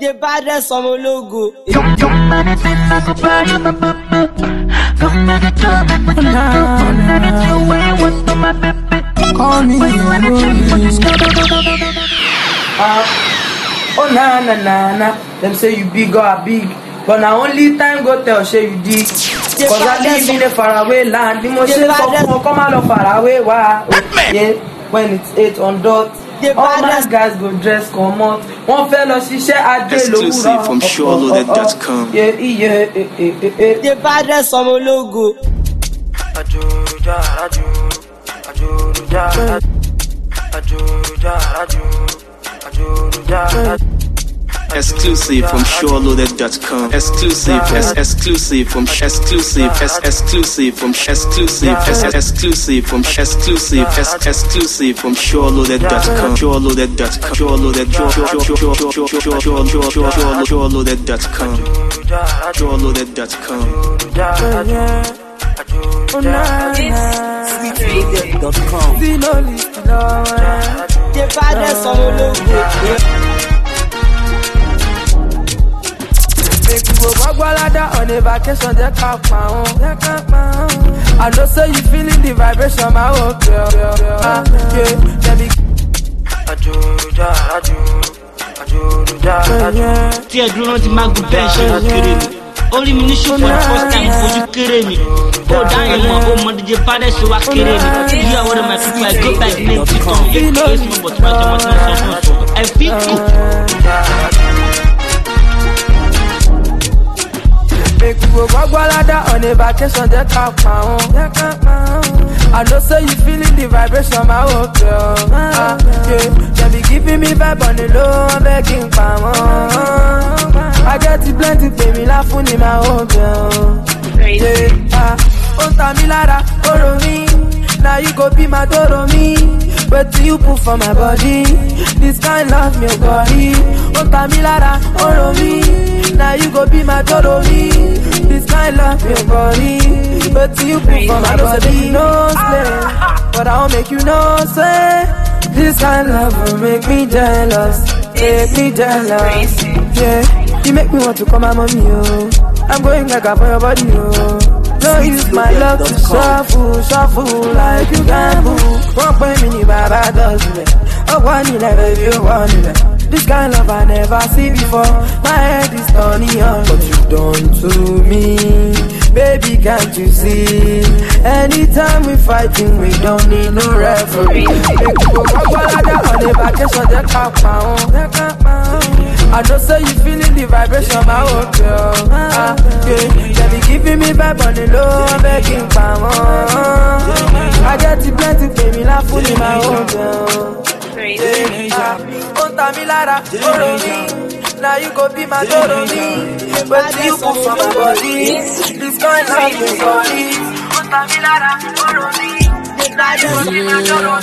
The baddest on my logo. Call me. Oh na na na na. Them say you big or big, but now only time go tell say you dig. Cause I live in a faraway land. The most come out of faraway. Wow. Yeah. When it's 8 on dot. All my guys go dress come out. One fellow she share a exclusive from SureLoaded.com. Yeah. The baddest on my logo. Exclusive from SureLoaded.com. Exclusive from SureLoaded.com. SureLoaded.com. SweetRadio.com. The baddest on my logo. Make you go Bagwalada on a vacation, they can't pound. I know say you feeling the vibration, my old girl. Tia Bruno di Magu Bench, only munition for the first time for you kidding me. Oh, damn, oh, my DJ Padders, you are kidding me. You are one of my people, I go back and make it on. You know, it's not what I feel good. Make you go Bagwalada on a vacation, they can't pound. I know say you feeling the vibration, my old girl. They be giving me vibe on the low, I'm begging pound. I get it plenty, baby, laughing in my old girl. Oh, Tamilara, follow me. Now you go be my doro me. But you put for my body. This kind love me body. Oh, Tamilara, follow me. Now you go be my doro me. This kind love me body. But you put for my body. No slay, but I'll make you know say. This kind love will make me jealous. Make me jealous. Yeah, you make me want to call my mommy, oh. I'm going like a for your body, oh. Don't use my love to shuffle like you gamble. One point me, Baba does it. Oh, one in a baby, one in a. This kind of love I never see before. My head is turning on. What you done to me, baby, can't you see? Anytime we fighting, we don't need no referee. Make you go Bagwalada on a vacation, they can't pound. I know say you feeling the vibration, my old girl. They be giving me vibe on the low, I'm begging pound. I get it plenty, baby, laughing in my old girl. Oh, Tamilara, follow me. Now you go be my doro me. But you put for my body. This kind of me body. Oh, Tamilara, follow me. Now you go be my doro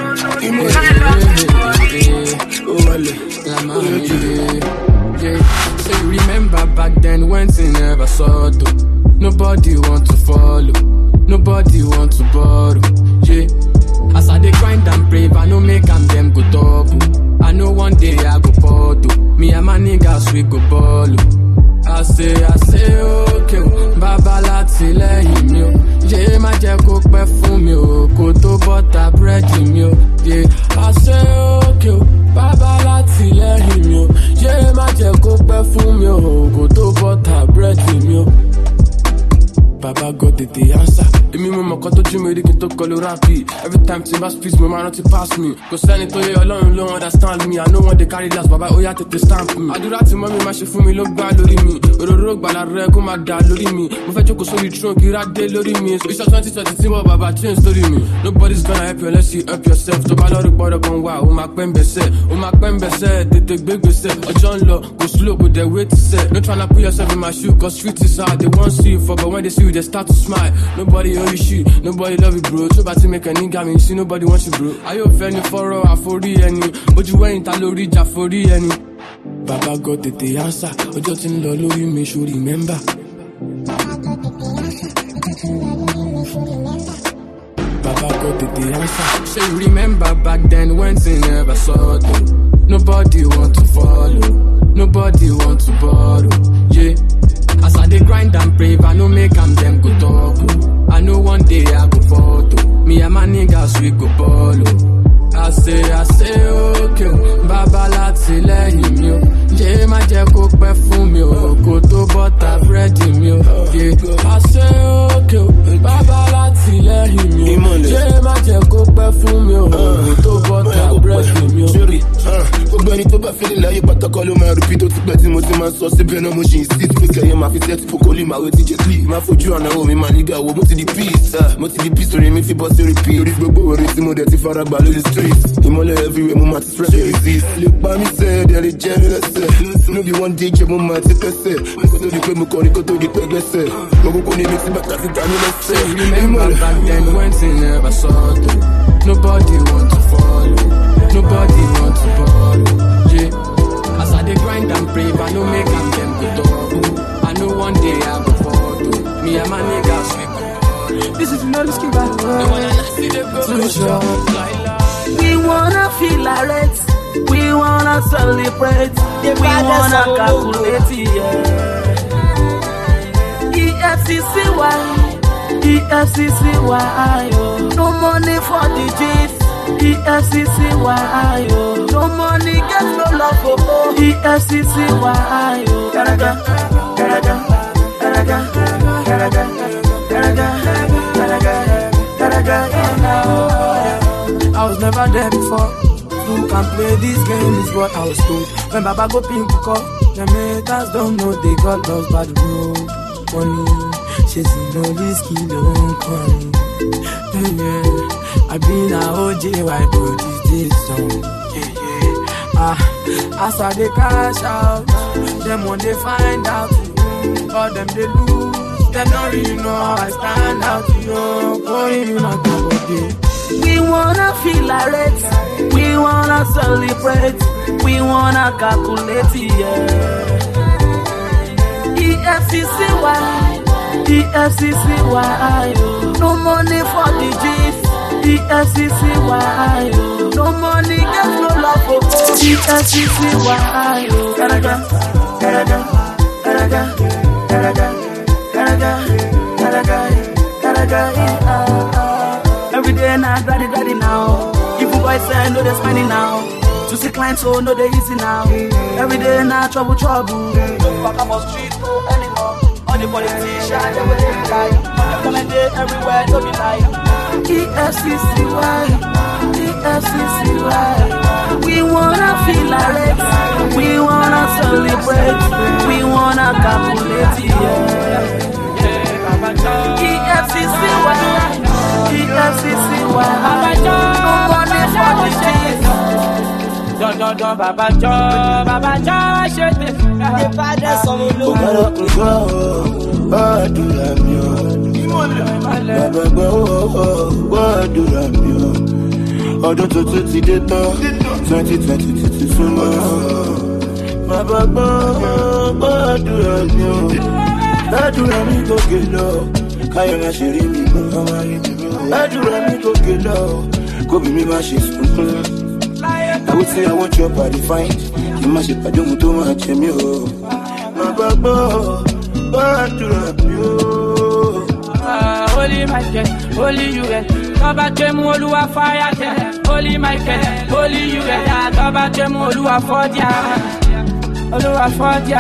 me. So you remember back then when things never saw to. Nobody want to follow. Nobody want to borrow. Yeah. As I dey grind and pray, I no make them go top. I know one day I go photo. Me and my niggas we go ball. I say okay, Baba láti lẹ́yìn mi o. Jẹ́ má jẹ́ kó pẹ́ fún mi o, kó tó bọ́ta búrẹ́dì mi o. I say okay, Baba láti lẹ́yìn mi o. Jẹ́ má jẹ́ kó pẹ́ fún mi o, kó tó bọ́ta búrẹ́dì mi o. Baba God did the answer. Emi mo mọ̀ kan tó jú mi rí kí n tó kọlu rapi. Every time tí n bá speak mo máa rántí pass me. Kò sẹ́ni tó yẹ Ọlọ́run ló understand me. I know one dey carry last, baba ó yá tètè stamp me. Àdúrà tí mọ́mí máa ṣe fún mi ló gbá lórí mi. Òróró gbàlà rẹ kó máa dà lórí mi. Mo fẹ́ jókòó sórí throne kí ra dé lórí mi. Iṣẹ́ 2020 tí mo bàbá change story mi. Nobody's gonna help you unless you help yourself. Tó bá lọ́rí gbọ́dọ̀ kan wá, ó máa pẹ́ ń bẹ̀sẹ̀. Ó máa pẹ́ ń bẹ̀sẹ̀, tètè gbégbèsẹ̀. Ọjọ́ ń lọ, go slow, go there wait to set. No tryna put yourself in my shoe, cause street is hard. They won't see you for, but when they see you, they start to smile. Nobody owe you shit, nobody love you, bro. So bad to make a nigga me, see nobody wants you, bro. I hope any for a for any. But you ain't a lorry, ja for any. Baba God did the answer. Ojo tin lo lori me should remember. Baba God did the answer. Say you remember back then when things never saw them. Nobody want to follow. Nobody want to borrow, yeah. As I dey grind and pray, I no make them go talk. I know one day I go photo. Me and my niggas we go ball. I say, okay, Baba láti lẹ́yìn mi o. Jẹ́ má jẹ́ kó pẹ́ fún mi o, kó tó bọ́ta búrẹ́dì mi o. I say, okay, Baba láti lẹ́yìn mi o. Jẹ́ má jẹ́ kó pẹ́ fún mi o, kó tó bọ́ta búrẹ́dì mi o. Gbogbo ẹni tó bá fẹ́lẹ̀ láyé pátákọ́ ló máa repeat ó ti pẹ́ tí mo ti máa sọ síbẹ̀ náà mo ṣì ń sit pé kẹyẹ máa fi sẹ́ẹ̀tì fòkólì máa wé tíjẹ́ sí. Máa fojú àná omi máa nígbà wo mo ti di peace. Mo ti di peace orin mi fi bọ́ sí repeat. Orí gbogbo orin tí mo dẹ̀ ti fara gbà lórí street. Ìmọ̀lẹ̀ everywhere mo máa ti spread the disease. Lè pa mí sẹ́ ẹ̀dẹ̀ lè jẹ́ mi lẹ́sẹ̀. No be one day jẹ́ mo máa ti pẹ́sẹ̀. Kó tó di pé mo kọrin kó tó di pẹ́ gbẹ́sẹ̀. Mo kúkú ní mi tí bàtà fi gbà mí lẹ́sẹ̀. Remember back then when things never saw through. Nobody want to follow. Nobody want to borrow. Yeah. As I dey grind and pray, I no make them go talk. I know one day I go photo. Me and my niggas we go. This is no risky battle. The one I see them go to show. We wanna feel alright. We wanna celebrate. We wanna calculate, yeah. EFCCY, EFCCY, oh. No money for the G's. EFCCY, oh. No money, get no love for oh. EFCCY, oh. Garaga, garaga, garaga, garaga, garaga, garaga, garaga, yeah. I was never there before. Who can play this game is what I was told. When Baba go pink call, the haters don't know they got lost by the road. Money, chasing no risky, don't call. Yeah, I been a OJ, why produce this song? Yeah. As I they cash out, them when they find out, all them they lose. They don't really know how I stand out, going on top of it. We wanna feel alright, we wanna celebrate, we wanna calculate, yeah. EFCCY, EFCCY, oh. No money for the G's. EFCCY, oh. No money, get no love for oh. EFCCY, oh. Garaga, garaga, garaga, garaga, garaga, garaga, garaga, every day now, daddy now. Even boys say no they spending now. To see clients so no they easy now. Every day now trouble. Don't fuck up on street no anymore. All the politicians they will die. They come day everywhere don't be like. EFCCY, EFCCY. We wanna feel alright. We wanna celebrate. We wanna calculate, yeah. EFCCY. EFCCY, no money for the G's. Don't, Baba Joe, shit it. The father, some look. What do I mean? Baba go, what do I mean? Ọdún tuntun ti dé tán, 2020 ti súnmọ́. Baba go, what do I mean? Àdúrà mi gòkè lọ, káyọ̀ máa ṣe rí mi gbọ́n máa rí mi. Àdúrà mi gòkè lọ, kóbi mi máa ṣe sunkún. I would say I want your body fine. Kí má ṣe pàdé ohun tó máa jẹ mí o. Má gbàgbọ́, àdúrà mi o. Holy Michael, holy you get. Tọ́ba jẹ́ mú Olúwa fire jẹ́. Holy Michael, holy you get. Tọ́ba jẹ́ mú Olúwa fọ́jà. Olúwa fọ́jà.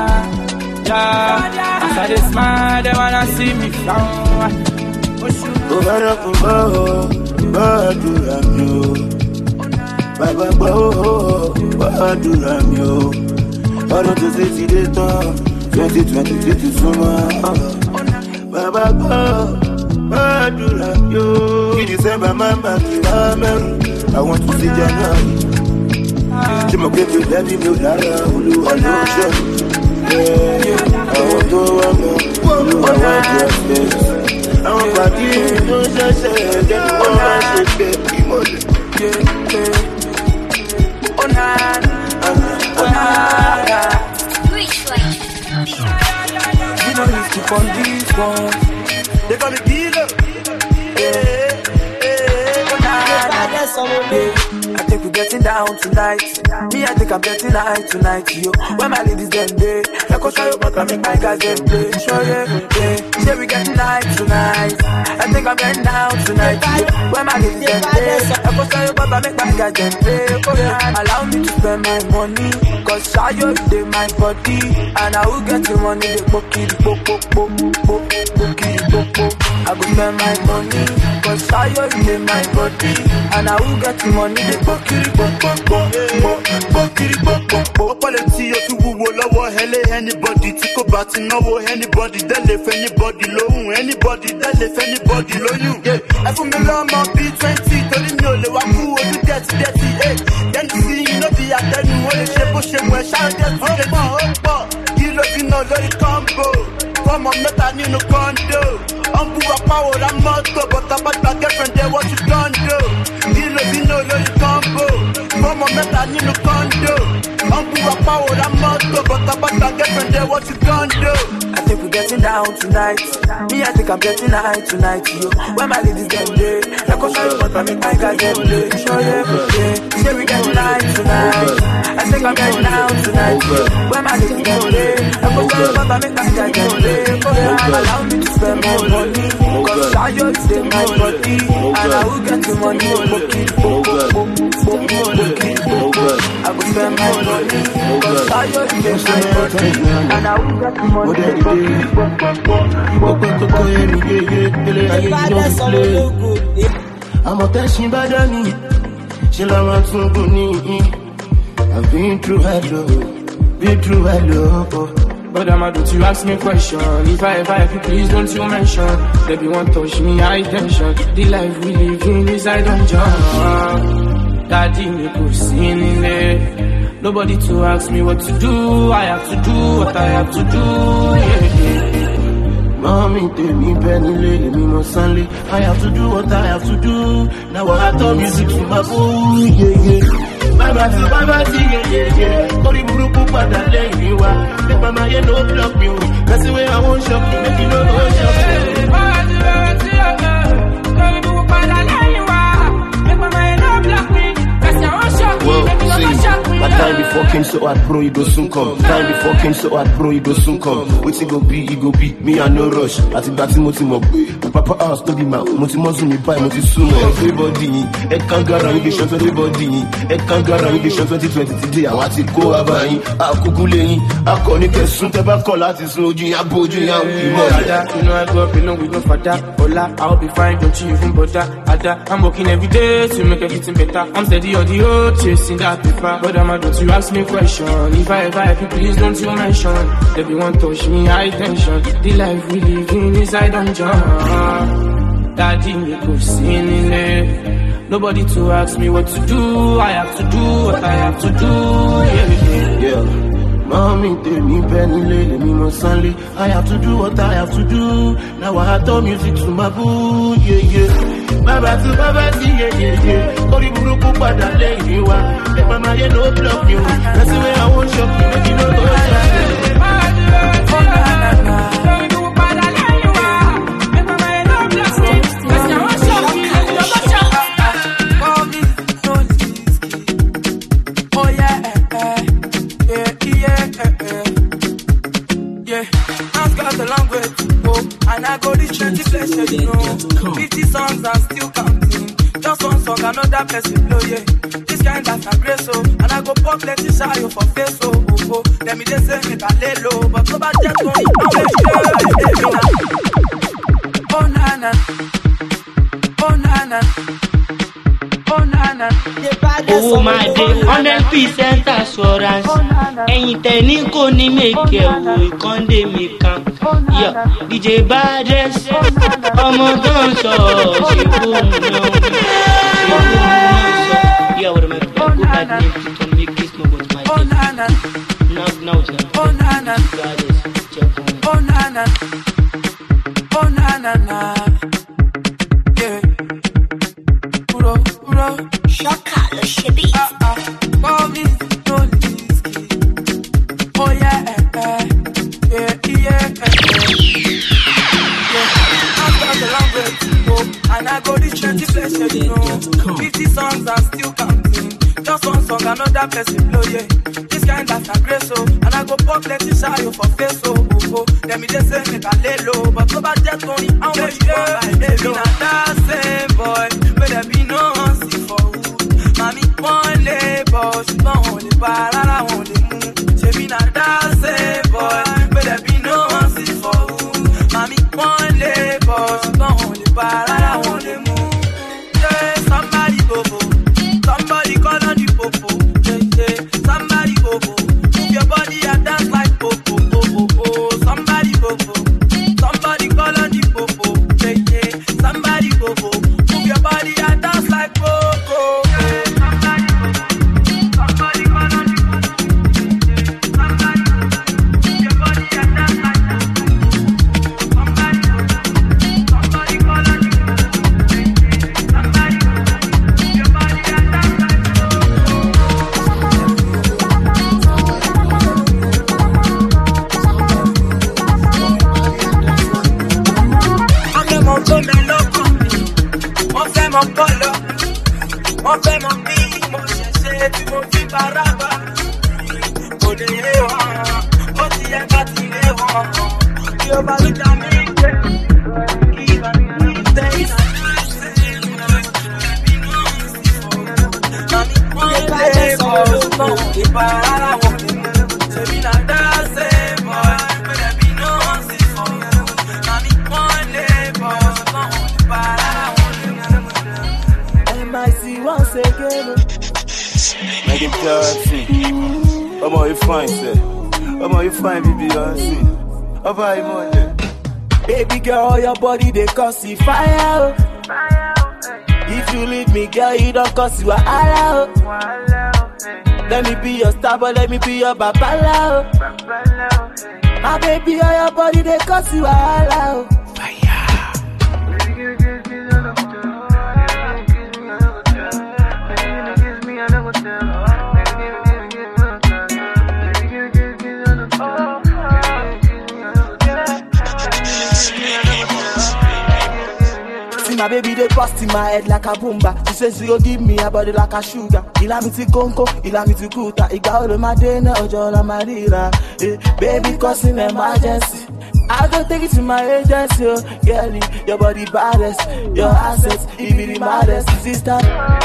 Yeah, as I dey smile, they wanna see me frown. Ó bá dọ̀kun bá àdúrà mi o. Bàbá gbọ́ àdúrà mi o. Ọdún tó ṣe ti dé tán, 2020 ti súnmọ́. Bàbá gbọ́ àdúrà mi o. Kí December máa bá mi wá mẹ́rù. Àwọn tó ṣe January. Ṣé mo gbé mi lẹ́bí mi ò dára? Olúwa ló ń ṣọ́ mi. Àwọn tó wá mọ́, Olúwa wá jẹ́ ọ̀sẹ̀. Àwọn pàdé tó ṣẹ̀ṣẹ̀ ẹ̀jẹ̀ ni wọ́n máa ṣe pé ìmọ̀lẹ̀. We don't need to keep on this one. They call it dealer. The father, some look. think we're getting down tonight. Me, I think I'm getting high tonight, yo. When my ladies them day, I go show you what I make my guys them play. Show you, say we getting high tonight. I think I'm getting down tonight, yo. When my ladies them day, I go show you what I make my guys them play. Oh yeah, allow me to spend my money, cause I you dey my body, and I will get the money. The pokey, the I go spend my money, cause I you dey my body, and I will get the money. The pokey, Quality of you will lower anybody, tick about to know anybody, then if anybody low, anybody, then if anybody low you. Yeah, I from the law, my B20, telling you, the one who will get dirty, then see you know the other one, the shape, where shall get for the you love you know, let it combo. Come on, not a new condo. I'm poor power, I'm not go, but about my girlfriend, there what you gonna do. You love you know, let it combo. Come on, not a new condo. I'm poor power, I'm not go, but about my girlfriend, there what you gonna do. I think we're getting down tonight. Me, I think I'm getting high tonight, yo. When my ladies get day, I go show you what I make my guys get play. Show you, say we getting high tonight. I think I'm getting down tonight. When my ladies get day, I go show you what I make my guys get play. Allow me to spend my money, cause I just take my body, and I will get the money. I will spend my money, cause I just take my body, and I will get the money. I'm a dashing badani, she love to go. I've been through hello, But I'm don't you ask me question. If I ever you please don't you mention. Baby won't touch me, high tension. The life we live in is I don't jump. Daddy me pussy in there. Nobody to ask me what to do. I have to do what I have to do. Mommy, tell me penny, me more sunly. I have to do what I have to do. Now I have to music to my boy, Baba, yeah. Kori buruku pada lẹ́yìn wa. Make mama you no block me. That's the way I won't shock you. Make you no go shock me. Kori buruku pada lẹ́yìn wa. Make mama you no block me. That's the way I won't shock you. Make you no go shock me. My time before came so hard, bro, it go soon come. Time before came so hard, bro, it go soon come. Wait it go be. Me I no rush. I think that's moti mo. Papa house no be my moti mozu me buy moti soon. Everybody, it can't guarantee the shot everybody. It can't guarantee the shot 2020 today. I want to go abayin, I kukuleyin, I koni kesun teba call is soji, I boju ya we more. You know I grew up with no father. Hola, I'll be fine, don't you even bother. Ada, I'm working every day to make everything better. I'm steady on the road, chasing that paper. But don't you ask me question. If I ever you please don't you mention. Baby won't touch me, high tension. The life we live in is I don't jump. Daddy me pussy in there. Nobody to ask me what to do. I have to do what I have to do. Yeah. Mommy, tell me penny, me more sunly. I have to do what I have to do. Now I have to music to my boo, Baba, yeah. Kori buruku pada lẹ́yìn wa. Make mama you no block you. That's the way I won't shock you. Make you no go shock And I go this 20 places, you know. 50 songs and still counting. Just one song, another person blow, This kind of aggressive, and I go pop plenty shy for face, Let me just say me a lay low, but go back just one. Oh nana, owó máa dé 100% assurance ẹ̀yin tẹ̀ní kò ní mèkè wò ìkàndé mi kan yọ DJ Bades ọmọ tó ń sọ ṣe fóun náà yọ wọ́n mọ̀ pé go back name to make this no was my day now Bades check on me. Oh nana, yeah. Uro. Shaka le shebi. Call me Tony. Oh yeah. I've got the language, and I go this 20 places, you know. 50 songs are still counting. another person blow, yeah. This kind of grace, oh. And I go pop plenty shadow for face, oh. Let me just say, make a lay low. But go back there, Tony, I want you to buy. Baby, not that same boy. But there be no one see for who. Mommy, one label. She don't hold it, but I want it. She be not that same boy. But there be no one see for who. Mommy, one label. She don't hold it, but I want it. Yeah, somebody go. Somebody call on the popo. Yeah. Somebody go. Move your body and dance like popo. Somebody go. Somebody call on the popo. Yeah. Somebody go. Move your body and dance like popo. Yeah. Somebody go. Somebody call on the popo. Yeah. Somebody go. Move your body and dance like popo. Somebody go. Somebody call on the popo. Yeah. Somebody go. Move your body and dance like popo. Mon polo, mon fait mon vie, mon chercher, tu m'en vis par là-bas. Oh, les héros, oh, tu y as pas tiré, oh, tu as pas eu ta mine, qui va nous quitter, once again. Make him dancing. Come on, you fine, sir. Come on, you fine, baby, dancing. How about you, man? Baby girl, your body, they cause the fire. If you leave me, girl, you don't cause you a allow. Let me be your star, but let me be your babala. My baby, all your body, they cause you a allow. My baby, they bust in my head like a boomba. She says she go give me a body like a sugar. He like me to conco, he like me to kuta. He got all of my dinner, all of my lira. Baby, cause in emergency, I go take it to my agency. Oh. Girlie, your body baddest, your assets, he be the maddest. Sister.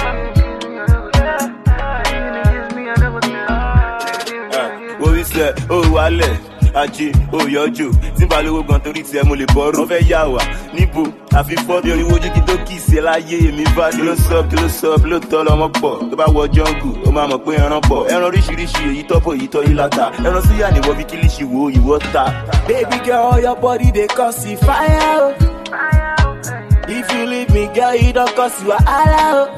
What we said? Oh, Wale. Aji, oh yọjú, tí n bá lówó gan torí tí ẹ mo lè bọ́rù. Wọ́n fẹ́ yà wá, níbo, àfi fọ́ bí oríwó ojú kí tó kì í sí ẹ láyé èmi bá dé. Kí ló sọ, lóòótọ́ lọmọ pọ̀. Tó bá wọ jọ́ngù, ó máa mọ̀ pé ẹran pọ̀. Ẹran oríṣiríṣi, èyí tọ́pọ̀, èyí tọ́ yí láta. Ẹran súyà níwọ̀ bí kílíṣì wo ìwọ́ ta. Baby girl, your body they cause the fire. If you leave me, girl, you don't cause you a allow.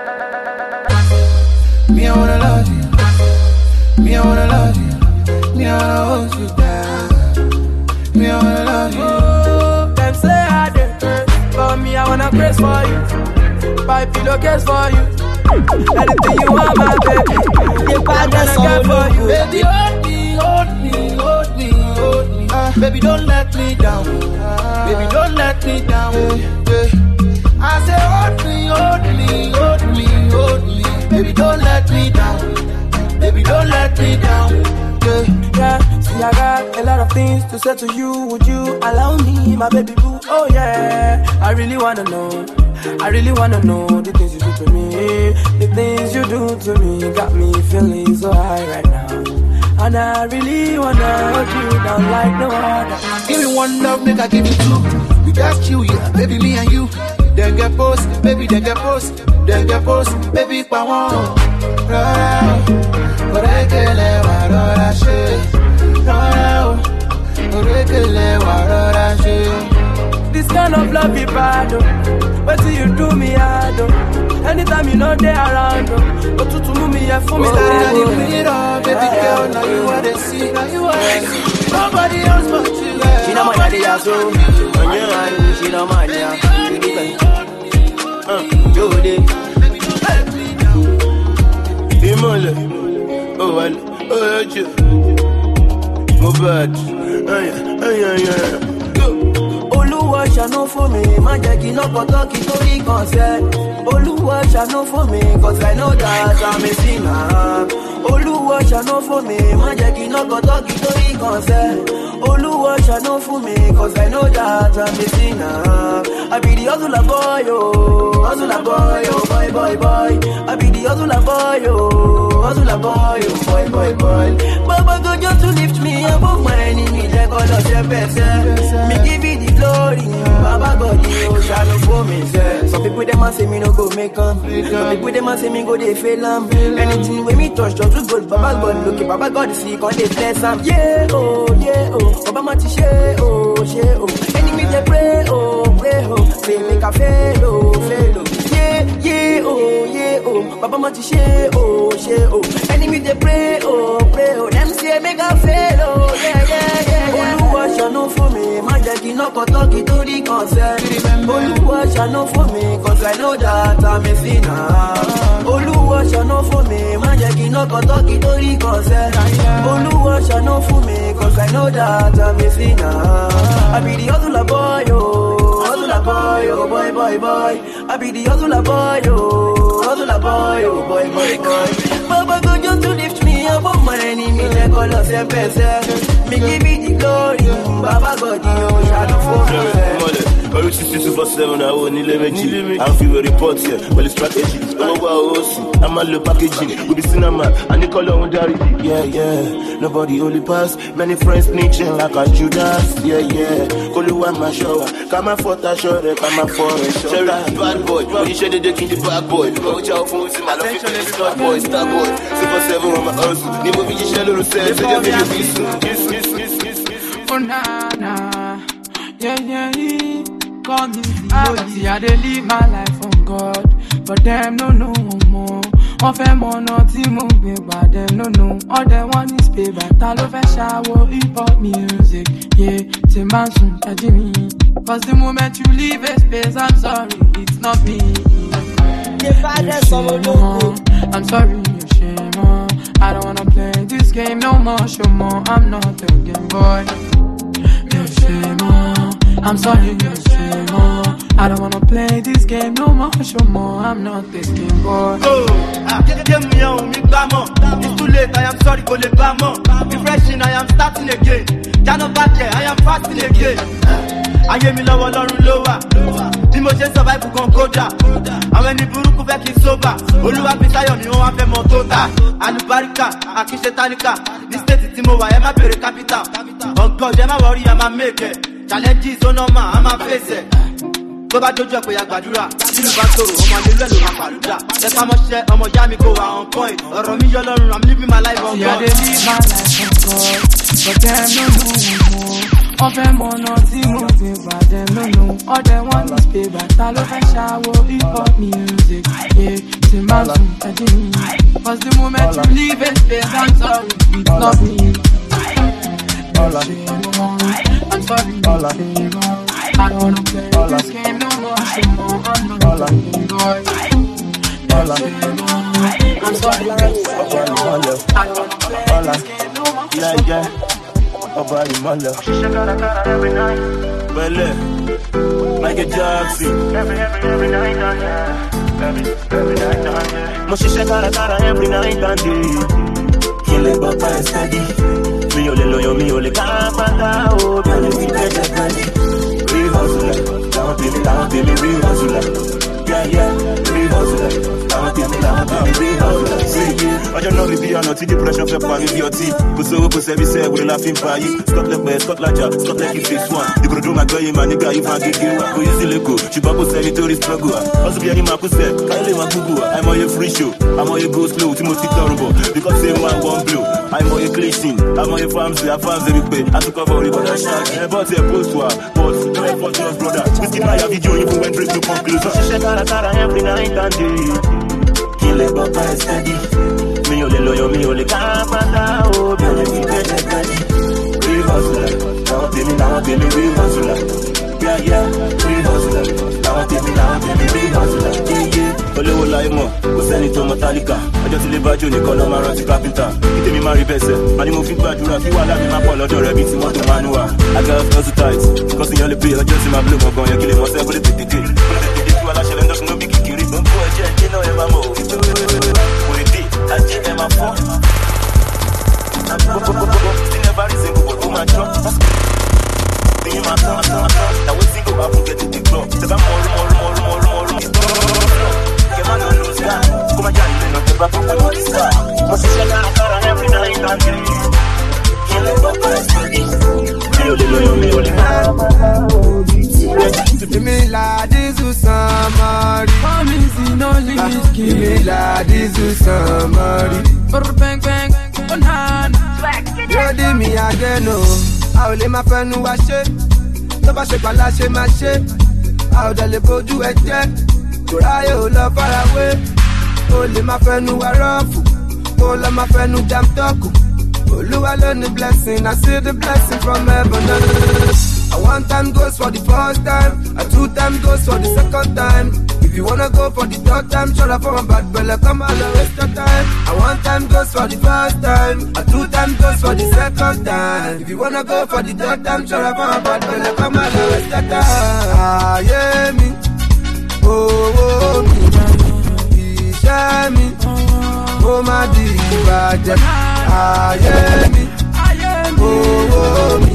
Me, I wanna love you. Me, I wanna love you. Me, I wanna hold you down. Me, I wanna love you. Oh, them say I did first, but me, I wanna praise for you. Buy pillowcase for you. Anything you want, my baby. The baddest get for you. Baby, hold me. Baby, don't let me down. Baby, don't let me down. I say, hold me. Baby, don't let me down. Baby, don't let me down. Yeah, see, I got a lot of things to say to you. Would you allow me, my baby boo? Oh yeah, I really wanna know the things you do to me. The things you do to me got me feeling so high right now. And I really wanna hold you down like no other. Give me one love, make I give you two. We got you, yeah, baby, me and you. Then get post, baby, then get post. Then get post, baby, pa one. This kind of love is bad, but till you do me hard. Anytime you know they around, but to move me for me. Baby girl, now you want to see, nobody else but you. She no mind the ass, oh. She no mind, yeah. Jody. Imole, oh well, oh you, my bad, Olúwa ṣàánú fún mi, má jẹ́ kí lọ́kọ̀ tọ́kì torí kan sẹ́. Oluwa shall know for me, cause I know that I'm a sinner. Oluwa shall know for me, Majaki no go talk it to he concern. Oluwa shall know for me, cause I know that I'm a sinner. I be the hustler boy, oh, hustler boy, oh, boy, boy, boy. I be the hustler boy, oh, hustler boy, oh, boy, boy, boy. Baba go just to lift me above my enemy, they call us your best. Me give you the glory, Baba God, you shall know for me, sir. Some people them a say me no go make 'em. Some people them a say me go they fail 'em. Anything when me touch just to good, Baba God look, Baba God see, can they bless 'em? Yeah, oh, Baba mati share, oh. Enemy they pray, oh, say make a fail, oh. Yeah, oh, Baba mati share, oh. Enemy they pray, oh. Them say make a fail, oh, yeah. Oluwa shall know for me, Majaki no go talk it to the concern. Oluwa shall know for me, cause I know that I'm a sinner. Oluwa shall know for me, Majaki no go talk it to the concern. Oluwa shall know for me, cause I know that I'm a sinner. I be the hustler boy, oh, boy. I be the hustler boy, oh, boy. Baba go just to lift me above my enemy, they call us a person. Me give me the glory, Baba God, you shall know for me. Every 647, I won't need limit. I'm few reports here, well, it's strategy. I'm a little packaging. We be cinema, and the color on Dari. Yeah. Nobody only pass. Many friends snitching like a Judas. Yeah. Koluwa my shower. Come on for that show, come on for a show. Cherry, bad boy. When you share the dick in the bad boy. Go chow for my love, star boy. 7 on my house. Nemo be shallow, say, so you be soon. Oh, na. Yeah. Call me the I dey live my life on God, but them no more. On fait mon anti-move, but them no. All they want is pay, but I love a shower, hip-hop music. Yeah, c'est ma son, t'as dit me. Cause the moment you leave a space, I'm sorry, it's not me. I'm sorry, shame. I don't wanna play this game no more, show more. I'm not the game boy. I'm sorry, I don't wanna play this game no more, show more. I'm not this game boy. Get me on, me bamo. It's too late, I am sorry, go le bamo. Refreshing, I am starting again. Jano back there, I am fasting again. I hear me lower, lower. The most survive gon' go down. And when the buruku back is sober, Oluwa Pisayo, me won't have more total. Alubarika, Akisha Tanika. This state is Timo, I am a very capital. Oh God, I'm a warrior, I'm a maker. Challenges on my, I'm a face it. Go back to Joe, Yagadura. Silvato, I'm a little Mapaluda. Let how much share, I'm a Yami go on point. Or I'm living my life on God. Yeah, they live my life on God. But them no more. On fait mon anti-movie, but them no. All they want is pay, but I love a shower, hip-hop music. Yeah, c'est ma son, t'as dit me. Cause the moment you leave a space, I'm sorry, it's not me. I'm sorry, I don't wanna play this game no more, I'm not the game boy. I'm sorry, I don't wanna play this game no more. Yeah. Nobody my love. She should got every night. Well, Michael Jackson. Every night and yeah. Every night and yeah. Mo she got every night and day. Kill it but I steady. Me only loyal, me only capata. Oh, me only fit the body. Real hustler. Down to me, real hustler. Yeah. Real hustler. Down to me, real hustler. See you. I don't know if you're not the pressure of your body, your teeth. Cause service, we're laughing by you. Stop the best, stop like that, stop like you face one. You could do my girl, my nigga, you can't get you. Go easy, loco. She bubble territory struggle. Also, be any Marcus said, Kylie, my Google. I'm on your free show. I'm on your go slow, Timothy terrible. Because same man won't blow. I'm on your clean. I'm on your farms, I found every pay. I took over the other shot. About your post war, boss, don't for your brother. Whiskey my video, you went break to conclusion. She said, every night and day. Kill it, but I steady. Me only loyal, me only capata. Oh, me only fit the body. Real hustler. Now tell me, real hustler. Yeah. Real hustler. Now tell me, real hustler. Yeah. Olówó láyé mọ̀, kò sẹ́ni tó mọ tálíkà. Ọjọ́ tí lè bá jó nìkan lọ́ máa rántí kápẹ́ntà. Kí tèmi máa rí bẹ́sẹ̀, màá ní mo fi gbàdúrà kí wàhálà mi máa pọ̀ lọ́dọ̀ rẹ̀ bíi ti mọ́tò manua. I got no too tight, kọ́sì yan lè pè ọjọ́ tí máa blé mọ̀ gan yẹn kí lè mọ̀ sẹ́ kó lè tètè dé. Kó lè tètè dé kí wàhálà ṣẹlẹ̀ ń dọ́sùn lóbi kékeré. know ever move. With it, I give them a phone. Still never reason go to my job. Be my son. Now we think about to get to the club. The more. Come on, lose God. Come on, Johnny, no te va a poner por estar. Mas si la cara every night and day. Kill it up, give me la dizu samari. Give me la dizu samari. Bang bang, banana. You did me again, oh. I will my friend who I shake. No ba shake pala she ma shake. I will let go do it yet. Go I love far away. Only my friend who are rough. All of my friend who jam talk. Oluwa learn the blessing. I see the blessing from heaven. I 1 time goes for the first time. A 2 time goes for the second time. If you wanna go for the 3rd time, shut up for my bad belly, come on and waste your time. A 1 time goes for the first time. A 2 time goes for the second time. If you wanna go for the 3rd time, shut up for my bad belly, come on and waste your time. Ah, yeah, me. Oh, me. Isha me. Oh, my diva. Ah, yeah, me. Oh, me.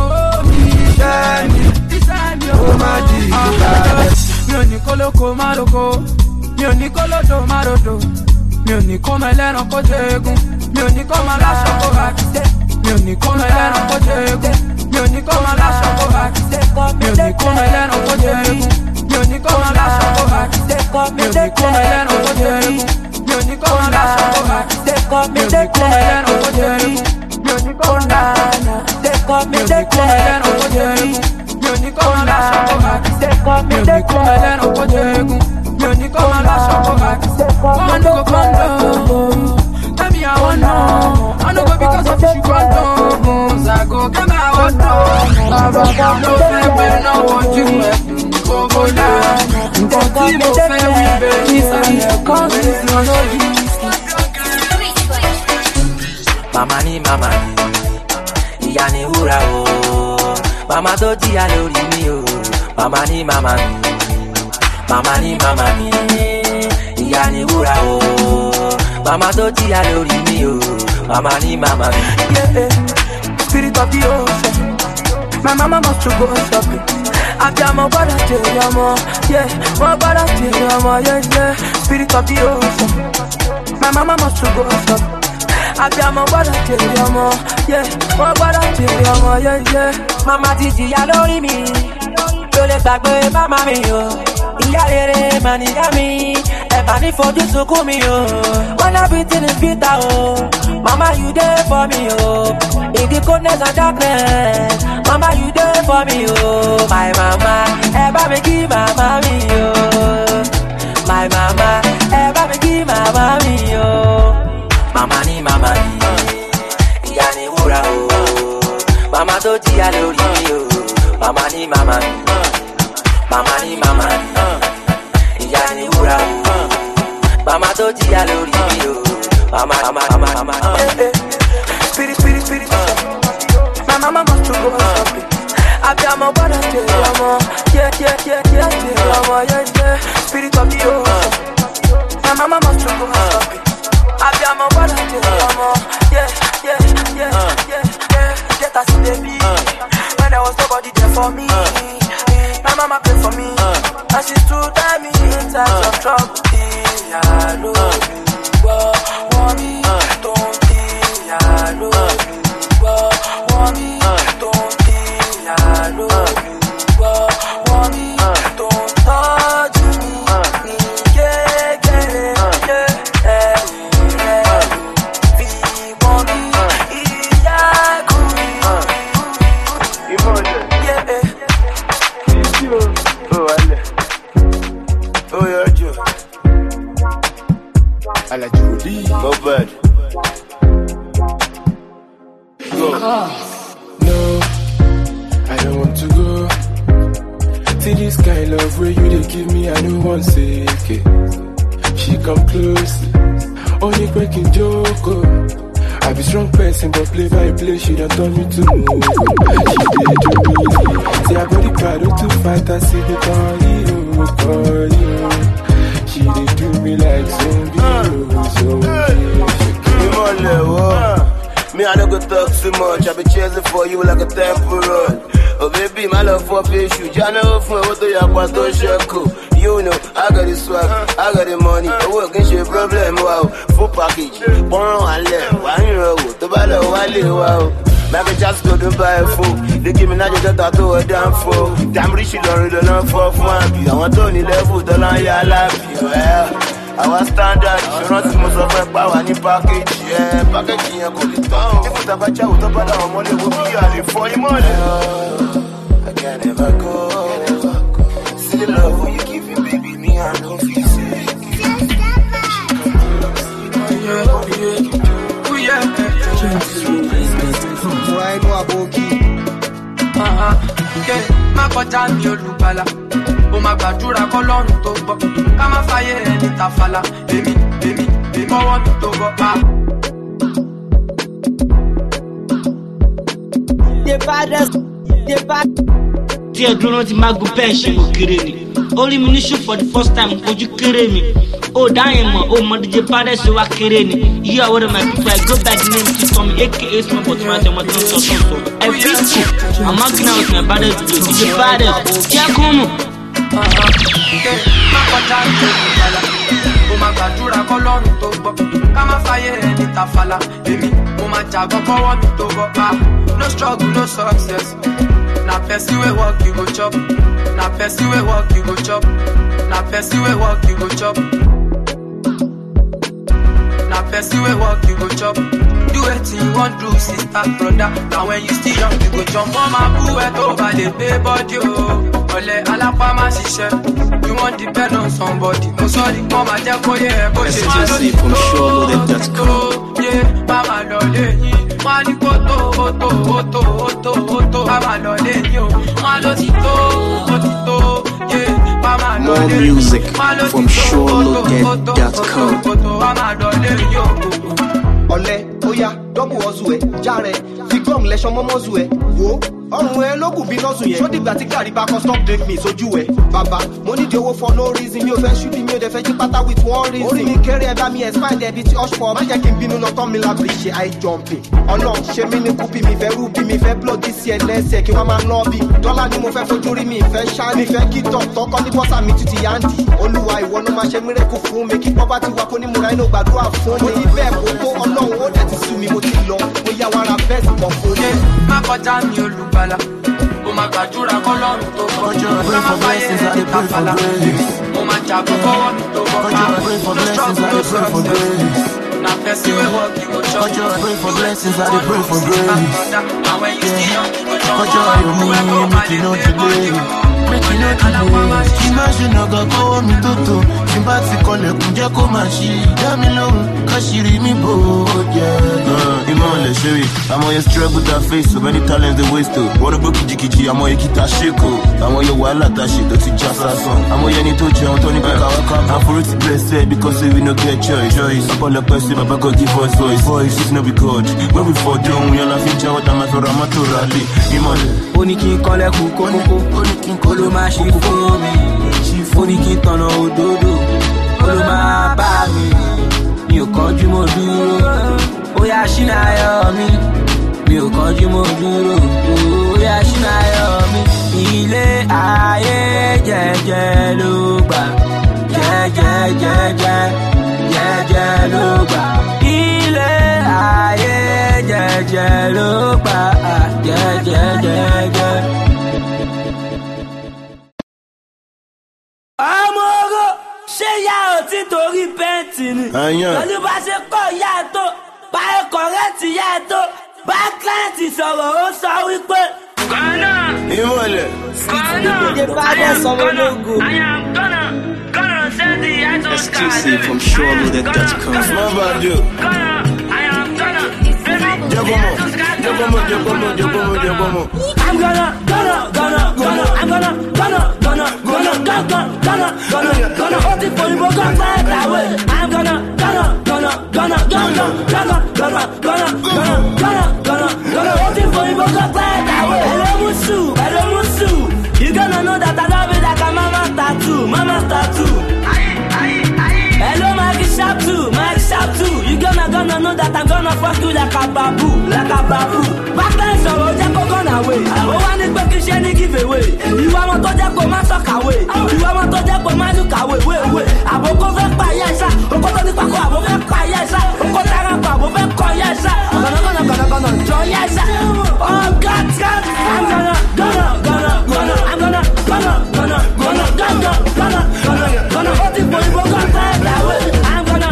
Mi ò ní kólókó mároko, mi ò ní kólódò márodò, mi ò ní kó mẹ́lẹ́ran kó jẹ́gun, mi ò ní kó máa láṣọ kó bá kìtẹ́, mi ò ní kó mẹ́lẹ́ran kó jẹ́gun, mi ò ní kó máa láṣọ kó bá kìtẹ́, mi ò ní kó mẹ́lẹ́ran kó jẹ́gun, mi ò ní kó máa láṣọ kó bá kìtẹ́, mi ò ní kó mẹ́lẹ́ran kó jẹ́gun, mi ò ní kó máa láṣọ kó bá kìtẹ́, mi ò ní kó mẹ́lẹ́ran kó jẹ́gun, mi ò ní kó máa láṣọ kó bá kìtẹ́. Mi ò ní kó máa láṣọ kó bá kìtẹ́, mi ò ní kó mẹ́lẹ́ran kó jẹ́gun, mi ò ní kó máa láṣọ kó bá kìtẹ́. One no go condom, tell me I want no. I no go because of you condoms. I go get my own dog. Baba no fẹ́ bẹ́ẹ̀ náà wojú ẹ̀ gbogbo náà. Nǹkan tí mo fẹ́ wí bẹ́ẹ̀ nísàlẹ̀ kan sí lórí. Mama ni, ìyá ni wúrà o. Mama tó jìyà lórí mi o. Mama ni, ìyá ni wúrà o. Mama tó jìyà lórí mi o. Mama ni. Yeah, spirit of the ocean. My mama must to go shopping. Abiyamo gbọ́dọ̀ jèrè ọmọ, yeah. Wọ́n gbọ́dọ̀ jèrè ọmọ, yeah. Spirit of the ocean. My mama must to go shopping. Abiyamo gbọ́dọ̀ jèrè ọmọ, yeah. Wọ́n gbọ́dọ̀ jèrè ọmọ, yeah. Mama ti jìyà lórí mi, ló lè gbàgbé mama mi o. Ìyá rere mà níyá mi, ẹ̀bà ní fojú sunkún mi o. When everything is bitter o, mama you there for me o. In the coldness and darkness, mama you there for me o. My mama, ẹ bá mi kí mama mi o. My mama, ẹ bá mi kí mama mi o. Mama ni, ìyá ni wúrà o. Mama tó jìyà lórí mi o. Mama ni, ìyá ni wúrà o. Mama tó jìyà lórí mi o. Mama. Spirit. My mama must to go shopping. Abiyamo gbọ́dọ̀ jèrè ọmọ, yeah. Jèrè ọmọ, yeah. Spirit of the ocean. My mama must to go shopping. Abiyamo gbọ́dọ̀ jèrè ọmọ, yeah. Get us in the beat. When there was nobody there for me, my mama prayed for me, and she stood by me in times of trouble. I love you, mommy, don't think I love you, mommy, don't think I love you, mommy, don't touch me, yeah. No, I don't want to go. See this kind of way you they give me, I don't want to say okay. She come close, only breaking joke. I be strong person, but play by play, she don't turn me to move. She did to me. See I body proud to fight, I see the call you. She did do me. me like zombie. Me, I don't go talk too much. I be chasing for you like a temporal. Oh baby, my love for fish. You know for what you have to shako. You know, I got the swag, I got the money. I work against your problem. Wow, full package. Borrow and let. Why you know? The battle, wow. Maybe just go to buy a food. They give me not just a to a damn fool. Damn rich, you don't really know for fun. I want to only level the line, yeah, I love you. I was standard, you know, most of my power in package. Yeah, packaging, I call it down. If you have a child, top of the money will be only for your money. I can never go. See the love when you give me, baby, me, I don't feel sick. Má kọjá mi olùgbàlà, ó máa gbàdúrà kọ́lọ́run tó gbọ́, ká má fàyè ẹni tàfàlà, èmi mọ́wọ́ mi tó bọ́ pa. Díẹ̀ dúró ti máa gun bẹ́ẹ̀ ṣe kò kéré ni. Ó rí mi ní ṣù for the first time, ojú kéré mi. Ó dáhìn mọ̀, ó mọ DJ Baddest ṣe wá kéré ni. Yí àwọn ọ̀rẹ́ my people, I go by the name T-Tommy, aka Small But Right, ọmọ tó ń sọ. Every school, I'm hanging out with my Baddest DJ, DJ Baddest. Jẹ́ kó mọ̀. Má kọjá mi olùgbàlà, ó máa gbàdúrà kọ́lọ́run tó gbọ́, ká má fàyè ẹni tàfàlà, èmi mo máa jàgbọ́ kọ́wọ́ mi tó bọ́ pa. No struggle, no success. Na person wey work you go chop. Na person wey work you go chop. Na person wey work you go chop. Na person wey work you go chop. Do wetin you wan do, sister, brother. Na when you still young you go jump. Mama boo ẹ tó bá lè pay body o. Ọ̀lẹ alápá má ṣiṣẹ́. You wan depend on somebody. Mo sọ́ọ́dì kọ́ máa jẹ́ kó yẹ ẹ bó ṣe máa lórí tó. Yé mama lọ lẹ́yìn. Wọ́n á ní kó tó. Mama lọ lẹ́yìn o. Wọ́n á lọ ti tó. Yé mama lọ lẹ́yìn. More music from SureLoaded.com. Mama lọ lẹ́yìn o. Ọ̀lẹ oya dọ́bù ọ̀zù ẹ̀ járe fi gọ́ọ̀mù lẹ́sọ̀ mọ́mọ́zù ẹ̀ wò ọrùn ẹ lókùn bí nọ́ọ̀sù yẹn ṣó dìgbà tí gàrí bá kọ́ stop drink me sójú ẹ̀ bàbá mo nídìí owó for no reason mi ò fẹ́ ṣúdì mi ò dẹ̀ fẹ́ jí pátá with one reason orí mi kéré ẹ bá mi expand ẹ bí ti ọ̀ṣpọ̀ má jẹ́ kí n bínú náà tán mi lábìrì ṣe high jumping ọ̀nà ṣe mí ní kúpì mi fẹ́ rúbí mi fẹ́ blood this year lẹ́sẹ̀ kí wọ́n máa ná bí dọ́là ni mo fẹ́ fojú rí mi fẹ́ ṣá mi fẹ́ kí tọ̀ tọ́kọ́ ní bọ́sà mi títí yáǹdì olúwa ìwọ ló máa ṣe mírẹ́kù fún mi kí pọ́pá ti wá kó ní múra inú gbàdúrà fún mi mo ti bẹ́ẹ̀ kó tó ọlọ́run ó dẹ̀ ti sú mi mo ti lọ mo yá wàrà bẹ́ẹ̀ sì pọ̀ fún mi. Má kọjá mi olùgbàlà, ó máa gbàdúrà kọ́lọ́run tó bọ́, ká má fàyè ẹni tàfàlà, mo máa jàgbọ́ kọ́wọ́ mi tó bọ́ pa. No struggle, no success. Na person wey work you go chop. Pray for blessings, I dey pray for grace. And when you still young, you go jump. Make you no delay. Imagine ọ̀gá kọ́wọ́ mi tó tó. Tí bá ti kọlẹ̀kùn jẹ́ kó máa ṣí. Dá mi lóhùn, káṣírí mi bò ó jẹ́. Ìmọ̀lẹ̀ ṣeré, àmọ́ yẹn struggle that face so many talents dey waste o. Wọ́n ló gbé kìjìkìjì, àmọ́ yẹn kìtà ṣèkò. Àwọn yẹn wàhálà tá a ṣe tó ti já sásán. Àmọ́ yẹn ni tó jẹun tó ní bẹ́ẹ̀ káwá ká. Àforó ti blessed because we no get choice. Ọ̀pọ̀lọpọ̀ ṣe bàbá God give us voice. This no be God. When we fall down, yẹn la fi jẹ́ ọ̀dà máa fẹ́ ra mọ́tò rà lé. Ìmọ̀lẹ̀. Ó ní kí n kọ́lẹ́kùn kókó. Ó ní kí n kó ló máa ṣe fún mi. Ó ní kí n tọ̀nà òdodo. Ó ló máa bá mi. Mi ò kánjú mo dúró. Ó yá ṣínà ayọ̀ mi. Mi ò kánjú mo dúró. Ó yá ṣínà ayọ̀ mi. Ilé ayé jẹ́jẹ́ ló gbà. Jẹ́jẹ́ ló gbà. Ilé ayé jẹ́jẹ́ ló gbà. Jẹ́jẹ́. ọmọ oró ṣé yá ò tí torí bẹ́ǹtì ni pẹ̀lú bá ṣe kọ́ yá tó bá ẹ̀kọ́ rẹ̀ ti yá tó bá kílẹ̀ǹtì sọ̀rọ̀ ó sọ wípé. Gánà ìmọ̀lẹ̀ DJ Baddest ọmọ ológun. Exclusive from SureLoaded.com. Small badu. Jogomo. I'm gonna hold it for you, but come back that way. I'm gonna hold it for you, but come back that way. Hello Musu, you gonna know that I love it like a mama's tattoo. Hello know that I'm gonna fuck you like a babu, like a babu. Back then, so Jack gone away. Oh, one is back in any giveaway. You want to Jack man suck away. You want to Jack man look away. Wait. I will go back by yes, I will go to the back. I will back by yes, I will go to the back. I will back by yes, I gonna join yes. Oh God, I'm gonna hold it for you, go that way. I'm gonna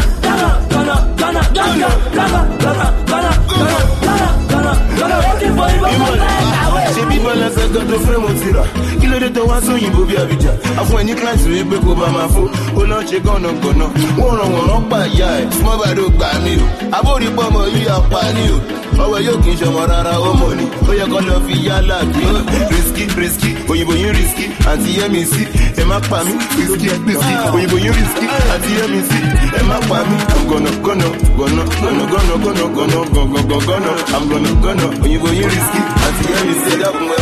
hold it for you, go that way. She be balance, I got the frame of Tira. Kill it to one so you will be a video. I've when you clients to be back over my phone. Oh, no, she gonna go no. One up by ya, small by the me. I bought the bomb, you are panel. Oh, you can show more money. Oh, you're gonna be yalla. Risky. When you risky, and the MEC, and my family, risky. When you risky, and the MEC, and my family, I'm gonna. I'm gonna. When you risky, and the MEC, that will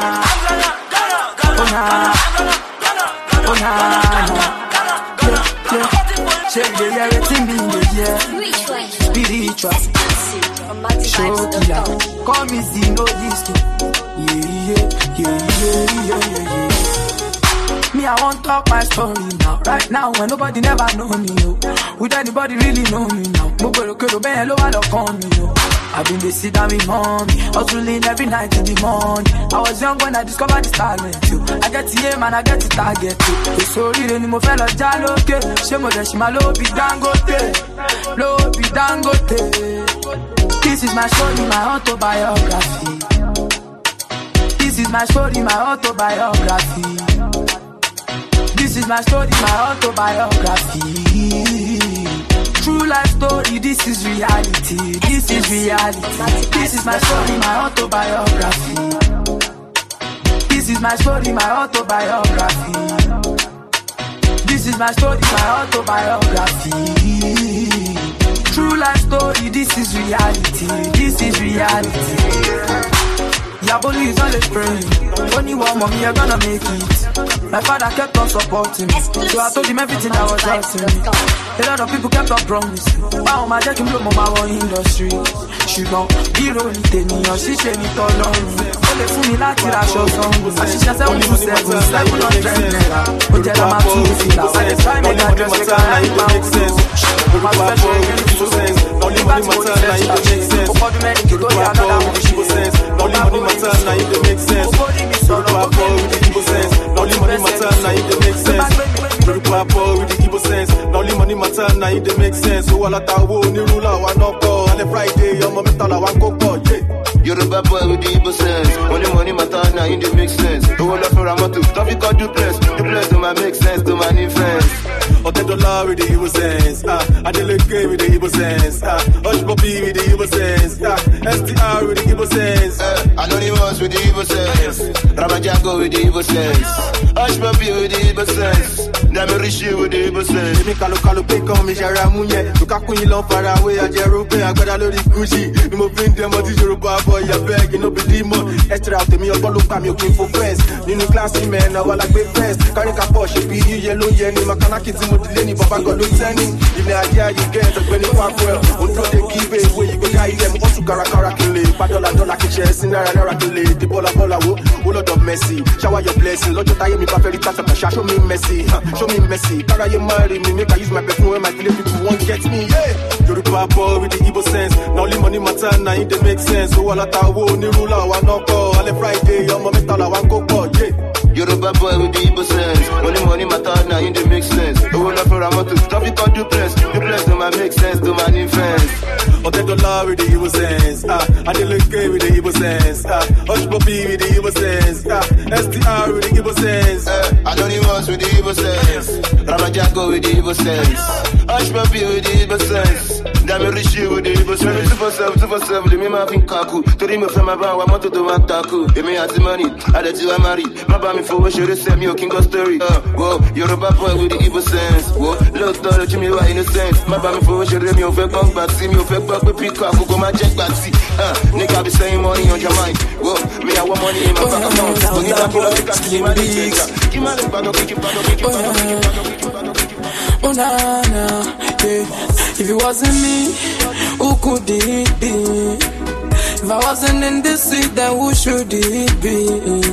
Call me Zino Disco. Yeah. Me, I won't talk my story now. Right now, when nobody never know me, yo. Would anybody really know me now? I've been busy down with mommy, hustling every night in the morning. I was young when I discovered this talent, yo. I get to aim and I get to target, yo. It's so real, any more fellow jaloke. Shemo de shima low be dangote. This is my story, my autobiography. This is my story, my autobiography. This is my story, my autobiography. True life story, this is reality. This is reality. This is my story, my autobiography. This is my story, my autobiography. This is my story, my autobiography. True life story, this is reality. This is reality. Yaboli is always praying. Only one mommy, you're gonna make it. My father kept on supporting me, so I told him everything that was happening me. A lot of people kept on promising. Wow, my jack can blow my industry. Ṣùgbọ́n hero ni tènìyàn ṣíṣe ní tọ́lọ́run. Ó lè fún mi láti raṣọ sanwó. Àṣìṣe 727 700 naira. Ó jẹ́ la máa tún fìlà. I dey try make I dress make I like my own. My special sense. Only money matter na it dey make sense. Ó kọ́dún mẹ́rin kí ló yẹ another one. Only money matter na it dey make sense. Ó body mi sọ̀rọ̀ ọ̀pọ̀ with the Igbo sense. Only money matter na it dey make sense. Yorùbá pọ̀ with the Igbo sense. Only money matter na it dey make sense. Owó alátawo onírúurú àwọn náà kọ́. Alẹ́ Friday ọmọ mẹ́ta làwọn kó pọ̀. Yorùbá boy with the Igbo sense. Only money matter na it dey make sense. Owó lọ fún Ramoto, traffic or duplex. Duplex to my make sense to manifest. $10 with the Igbo sense. Adeleke with the Igbo sense. Hush Puppy with the Igbo sense. STR with the Igbo sense. Anonymous with the Igbo sense. Ramajago with the Igbo sense. Hush Puppy with the Igbo sense. Damerishi with the Igbo sense. Mi kalo pe kan mi ṣara mú yẹn. Tukakun yìí lọ fara wé ajẹ́rú pé agbada lórí Gucci. Ni mo fi ń dẹ́mọ tí Yorùbá bọ̀ yẹ bẹ́ẹ̀ kí ló bí dímọ̀. Extra tèmi ọgbọ́n ló pa mi ò kí n fo fẹ́ẹ̀s. Nínú kíláàsì mẹ́rin àwọn alágbé fẹ́ẹ̀s. Káríkà pọ̀ ṣe bí yíyẹ ló yẹ ni Makanaki tí mo dilé ni bàbá kan ló tẹ́ni. Ilé ayé ayé gẹ́ ẹ̀tọ́gbẹ́ni Packwell. Ó dúró de give away ìgbéga ilé mi. Ó tún kárakára kí n lè. Padọ́là kí n ṣe ẹ̀sìn náírà kí n lè. Di bọ́lá wo, ó lọ́dọ̀ Messi. Shower your blessing. Lọ́jọ́ táyé mi bá fẹ́ rí tàṣàtàṣà. Show me mercy. Show me mercy. Káráyé marry me. Make I use my perfume when my village people won't get me. Yorùbá boy with the Igbo sense. Na only money matter na it dey make sense. Owó alátawo onírúurú àwọn náà kọ́. Alẹ́ Friday ọmọ mẹ́ta làwọn kó pọ̀. Yoruba boy with the Igbo sense. Only money matter now in the make sense. Oh, love for Ramoto, traffic or duplex. Duplex to my make sense to manifest. $10 with the Igbo sense. Adeleke with the Igbo sense. Hush Puppy with the Igbo sense. STR with the Igbo sense. Anonymous with the Igbo sense. Ramajago with the Igbo sense. Hush Puppy with the Igbo sense. Damerishi with the Igbo sense. 247, the meme having kaku. To remove from my van, I want to do one taku. Give me the money, I let you marry. My bami for what you say me, king of story. Whoa, Yoruba boy with the Igbo sense. Whoa, look, don't you me why innocent. My bami for what you say me, over come back, see me, over back, we pick up, go my check back, see. Nigga be saying money on your mind. Whoa, me, I want money in my bank account. Don't need to kill us, because you my nigga. Give my leg back, kick it back. Oh, nah, yeah. If it wasn't me, who who could it be? If I wasn't in this seat, then who should it be?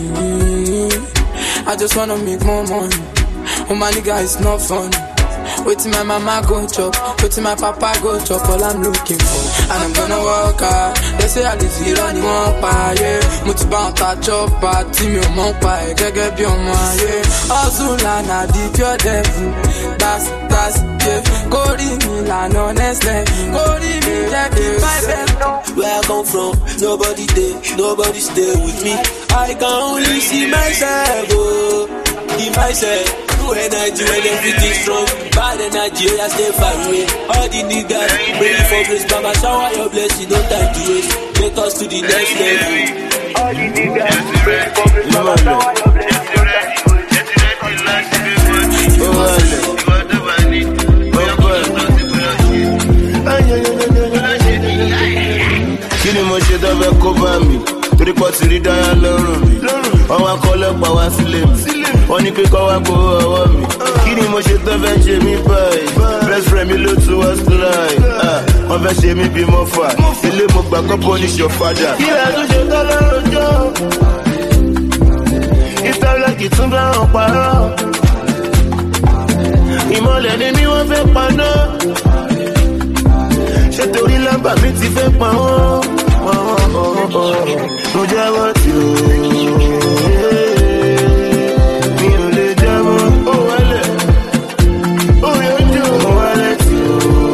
I just wanna make more money. Oh my nigga, it's not fun. Waiting my mama go chop, waiting my papa go chop. All I'm looking for, and I'm gonna work hard. They say I live here on the one pie, yeah. Muti bound to chop, party me on my pie, get be on my yeah. Azula na the pure devil, that's yeah. Cody me like honestly, Cody me yeah. My best where I come from, nobody there, nobody stay with me. I can only see myself, oh, in myself. Energy when everything strong. Bad energy, I stay far away. All the niggas ready for grace. Mama, shower your blessing, no time to waste. Take us to the next level. All the niggas ready for grace. Mama, shower your blessing, no time to waste. Kini mo ṣe tó fẹ́ kó bá mi torí pọ̀ tí rí dáyà lọ́rùn mi wọ́n wá kọ́ lọ́pàá wá sílé mi wọ́n ní pé kọ́ wá gbowó ọwọ́ mi kí ni mo ṣe tó fẹ́ ṣe mí báyìí best friend mi ló tún wá slide wọ́n fẹ́ ṣe mí bí mo fà ilé mo gbà kọ́ punish your father. kí lè tún ṣe tó lọ́rọ̀jọ́ ìtọ́lọ́kì tún bá wọn parọ́ ìmọ̀lẹ̀ ni mi wọ́n fẹ́ paná ṣé torí lábà mi ti fẹ́ pa wọ́n. Mo jábọ́ tí o mi ò lè jábọ́ ó wálẹ̀ ó yọjú ó wálẹ̀ tí o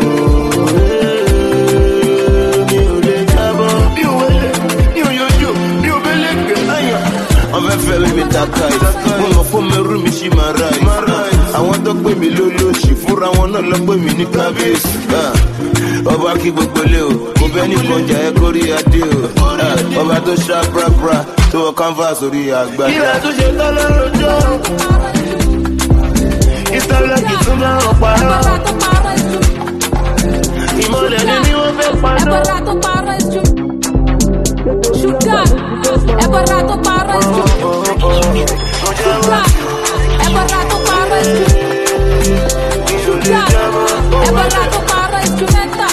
mi ò lè jábọ́ bí o wálẹ̀ bí o yọjú bí o bẹ́lẹ̀ gbé ayọ̀. Wọ́n fẹ́ fẹ́ mi taka ẹ̀ mo mọ̀ fún mi rú mi ṣì máa ra ẹ̀ àwọn tó pè mí lólóṣì fúnra wọn náà lọ pè mí ní kábíyèsí. Ọba kí gbogbo lé o, mo bẹ́ ní kọjá ẹ kórí adé o. Ọba tó ṣá prapra tó wọ canvas orí àgbà. Ilẹ̀ tó ṣe tán lọ́rọ̀jọ́. Ìsọ̀lọ́kì tún bá wọn parọ́. Ìmọ̀lẹ̀ ni bí wọ́n fẹ́ paná. Ẹ̀bọ̀rà tó parọ́ ẹ̀jú. Ṣùgbọ́n ẹ̀bọ̀rà tó parọ́ ẹ̀jú. Ṣùgbọ́n ẹ̀bọ̀rà tó parọ́ ẹ̀jú. Ṣùgbọ́n ẹ̀bọ̀rà tó parọ́ ẹ̀jú mẹ́ta.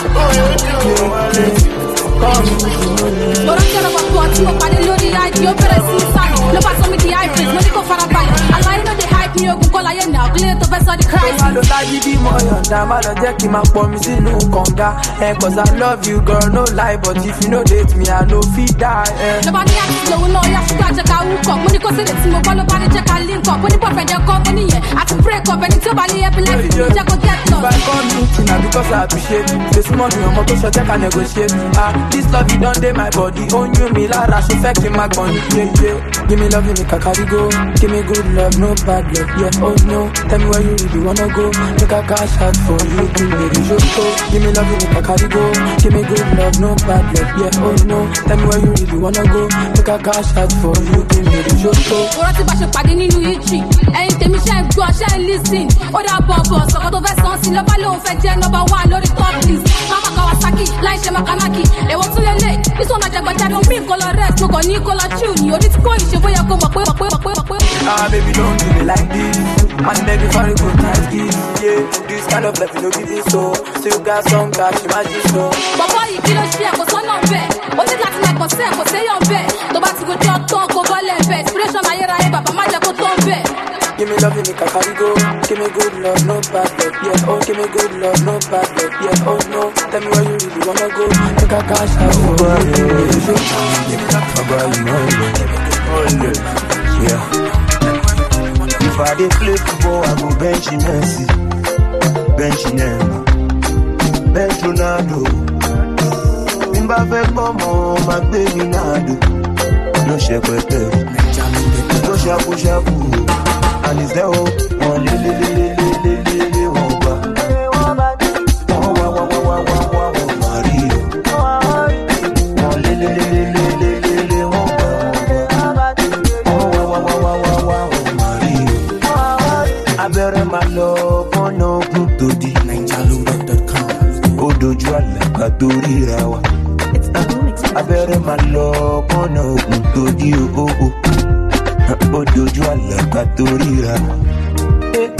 Lọ́rọ̀ jẹ́ lọ́wọ́ pọ̀ tí mo pàdé lórí àìdí ó bẹ̀rẹ̀ sí sáà ló bá sọ mi di hype mo ní kò farabalẹ̀ aláyé náà dé hype ní ogun kọ́lá yẹn náà kílẹ̀ tó fẹ́ sọ di Christ. Má lọ láyé bí mo yọ̀ǹda má lọ jẹ́ kí n máa pọ̀ mi sínú kànga cause I love you girl no lie but if you no date me I no fit die. Lọ́ba ní àti lòun náà yá ṣùgbọ́n àjẹká wúkọ̀ mo ní kó sílẹ̀ tí mo gbọ́ ló bá ní jẹ́ ká link up mo ní boyfriend ẹ̀ kọ́ mo níyẹn àti break up ẹni tí ó bá lé ẹbí láti fi jẹ́ kó get lost. If I come meeting na because I appreciate you ṣe súnmọ́ mi ọmọ tó ṣọ jẹ́ ká negotiate this love you don dey my body ó yún mi lára ṣo fẹ́ kí n má gbọ́n ní yéyé. Give me love, give me kakarigo. Give me good love, no bad love. Yeah, oh no. Tell me where you really wanna go. Make a cash out for you. Give me the joto. Give me love, give me kakarigo. Give me good love, no bad love. Yeah, oh no. Tell me where you really wanna go. Make a cash out for you. Give me the joto. Ọ̀rọ̀ tí bá ṣe pàdé nínú ìjì. Ẹ̀yin tèmi ṣe ń gbọ́, ṣe ń listen. Ó dà bọ̀bọ̀ sọ̀kọ́ tó fẹ́ sàn sí lọ́ba lóun fẹ́ jẹ́ number one lórí top list. Mama Kawasaki, láì ṣe Makanaki. Èwo tún lè lè. Ìsọ̀ máa jẹgbẹ́jáde omi ìkọlọ rest. Mo kàn ní ìkọlọ chill ni. Orí tí kò ìṣe bóyá kó mọ̀ pé. Baby, don't do me like this. Man, baby, for a good night kiss. Yeah, this kind of life, you know, give it so. So you got some cash, imagine so. Bàbá yìí kí ló ṣe ẹ̀kọ́ sọ́nà bẹ́ẹ̀? Ó ní láti máa kọ̀ sí ẹ̀kọ́ séyàn bẹ́ẹ̀. Tó bá ti gojú ọ̀tọ̀ kó bọ́lẹ̀ bẹ́ẹ̀. Inspiration ayérayé bàbá má jẹ́ kó tó bẹ́ẹ̀. Give me love, give me kakarigo. Give me good love, no bad love. Yeah, oh, give me good love, no bad love. Yeah, oh no. Tell me where you really wanna go. Make a cash out for you. Yeah. If I dey play football, I go bench Messi, bench Neymar, bench Ronaldo. Bimba fẹ́ kọ́mọ, ma gbé mi náàdó. No ṣẹpẹtẹ, no ṣàkúṣàkú. And is there hope? Wọ́n lé wọ́n gbà. Wọ́n wá wọ́n máa rí o. Wọ́n lé wọ́n gbà. Abẹ́rẹ́ máa lọ kọ́nà ogun tó di NigerLoaded.com. Ó dojú àlàkà tó ríra wa. Abẹ́rẹ́ máa lọ kọ́nà ogun tó di ògógó. Ó dojú àlàkà tó ríra wa.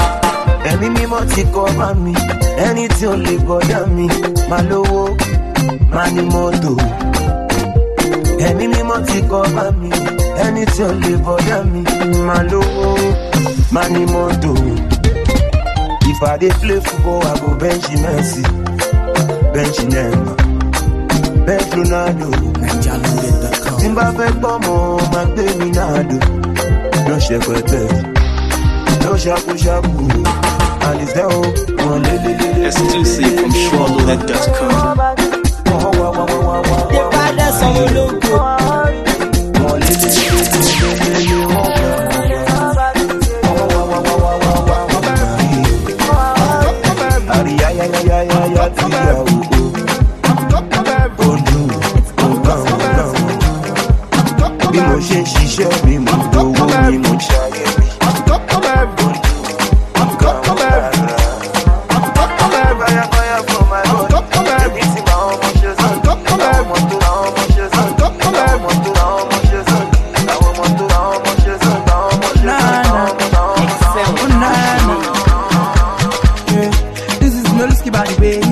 Ẹ̀mí mímọ́ ti kọ́ bá mi, ẹni tí ó lè bọ́dá mi. Máa lówó, Mani moto. Ẹ̀mí mímọ́ ti cover mi. Ẹni tí ò lè bọ́dá mi. Má lówó, mani moto. If I dey play football, I go bench Messi, bench Neymar, bench Ronaldo. Timba fẹ́ gbọ́ mọ́, máa gbé mi náà dò. No ṣẹpẹtẹ, no ṣàkóṣàkó. Àlìsẹ́ o, wọ́n lé. Exclusive from SureLoaded.com. They bad as some logo. Wọ́n lé. Bí mo ṣe ń ṣiṣẹ́ mi, mo gbowó mi, mo ṣayé mi. This is Nolisky by the way.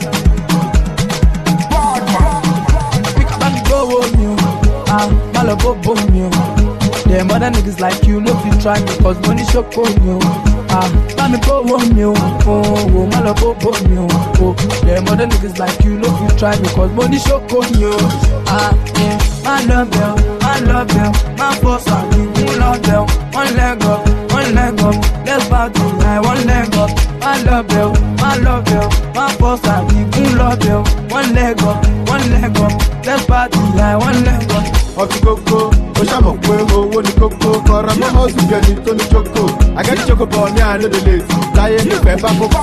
Them other niggas like you, no fit try me, cause money show for you. Let me go on you, oh, my love, oh, them other niggas like you, no fit try me, cause money show for you. Yeah, I love you, my boss, I love you, one leg up, let's party, one leg up. I love you, my boss, I love you, one leg up, let's party, one leg up. Ọtí kókó, ó ṣàmọ̀ pé owó ní kókó. Kọ́ra mọ́ ọ̀sùn jẹni tó ní jókòó. Agẹ́dí jókòó bọ̀ ní àná lè lè tì. Láyé ní ìfẹ́ bá kókó.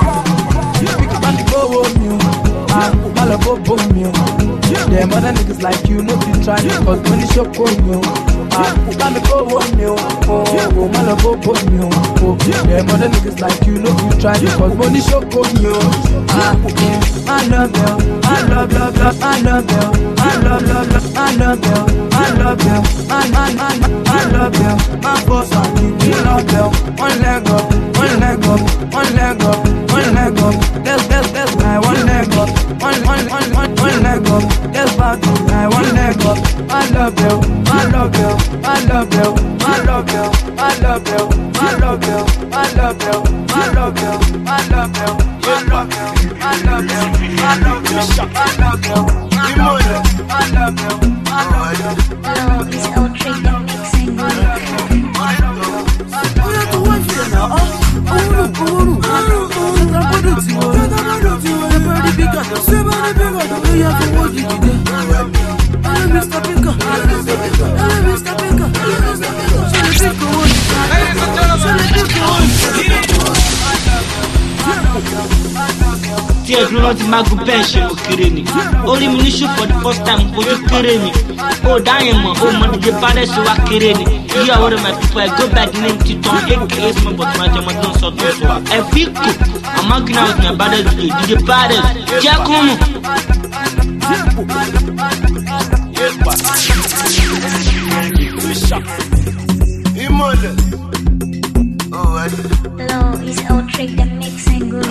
Them other niggas like you, no fit try me, cause money show for you. Let me go on you, oh, my love, oh. Them other niggas like you, no fit try me, cause money show for you. I love you, my boss, I love you, one leg up, let's my one leg up, one leg up, let's party, my one leg up. I love you, Tears no not magu bench o kere ni. Only me shoot for the first time ojú kere ni. Oh dying man, oh man DJ Bades so wa kere ni. You are one of my people, I go by the name Titon aka Small but my jam don't so do so. I feel cool. I'm hanging out with my Bades DJ Bades. Jacomo. Hello, it's Outrick the mixing good.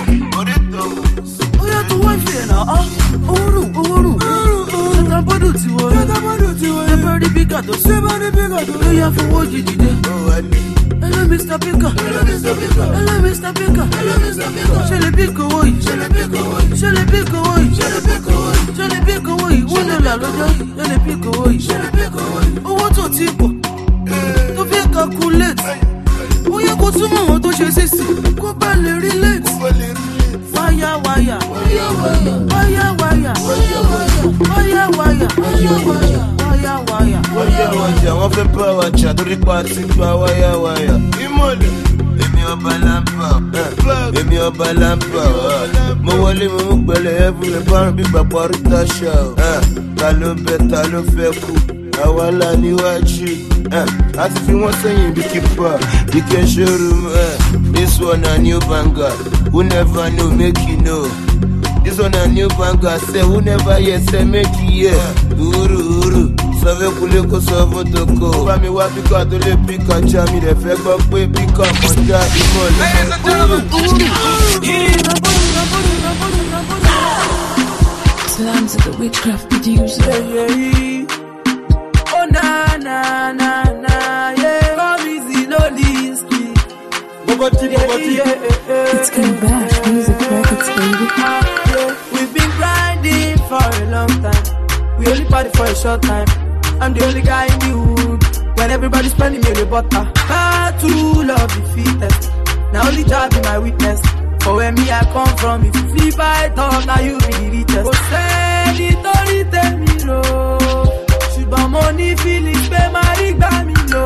Hello, Mr. Picker. Shall I pick away? Oh, what's your tip? To be calculate. Oh, you go to my to chase. Go back and relate. Fire wire. Wọ́n fẹ́ bá wa jà torí pa ti gba wáyà. Ìmọ̀lẹ̀. Èmi ọba lámpà. Mo wọlé mo mú pẹ̀lẹ́ ẹ̀fúnlẹ̀ bárùn bí bàbá ríta ṣá. Ta ló bẹ ta ló fẹ́ kú. Àwa la níwájú. A ti fi wọ́n sẹ́yìn bí kípa. Bí kẹ́ showroom. This one a new banger. Who never know make you know. This one a new banger. Say who never hear say make you hear. Uru. Sọ́fẹ́ kulé kó sọ fún toko. Bá mi wá píkà tó lè píkà já mi rẹ̀ fẹ́ gbọ́ pé píkà kọjá ìmọ̀lẹ̀. slams of the witchcraft producer. Oh na na na na, yeah. Come easy, no Linsky. It's Calabash Music Records, baby. We've been grinding for a long time. We only party for a short time. I'm the only guy in the hood. When everybody's spending me the butter. Hard to love the fittest. Now only job be my weakness. For where me I come from, if you flip I talk, now you be the richest. Go send it, only tell me no. Should my money feelings pay my rig by me no.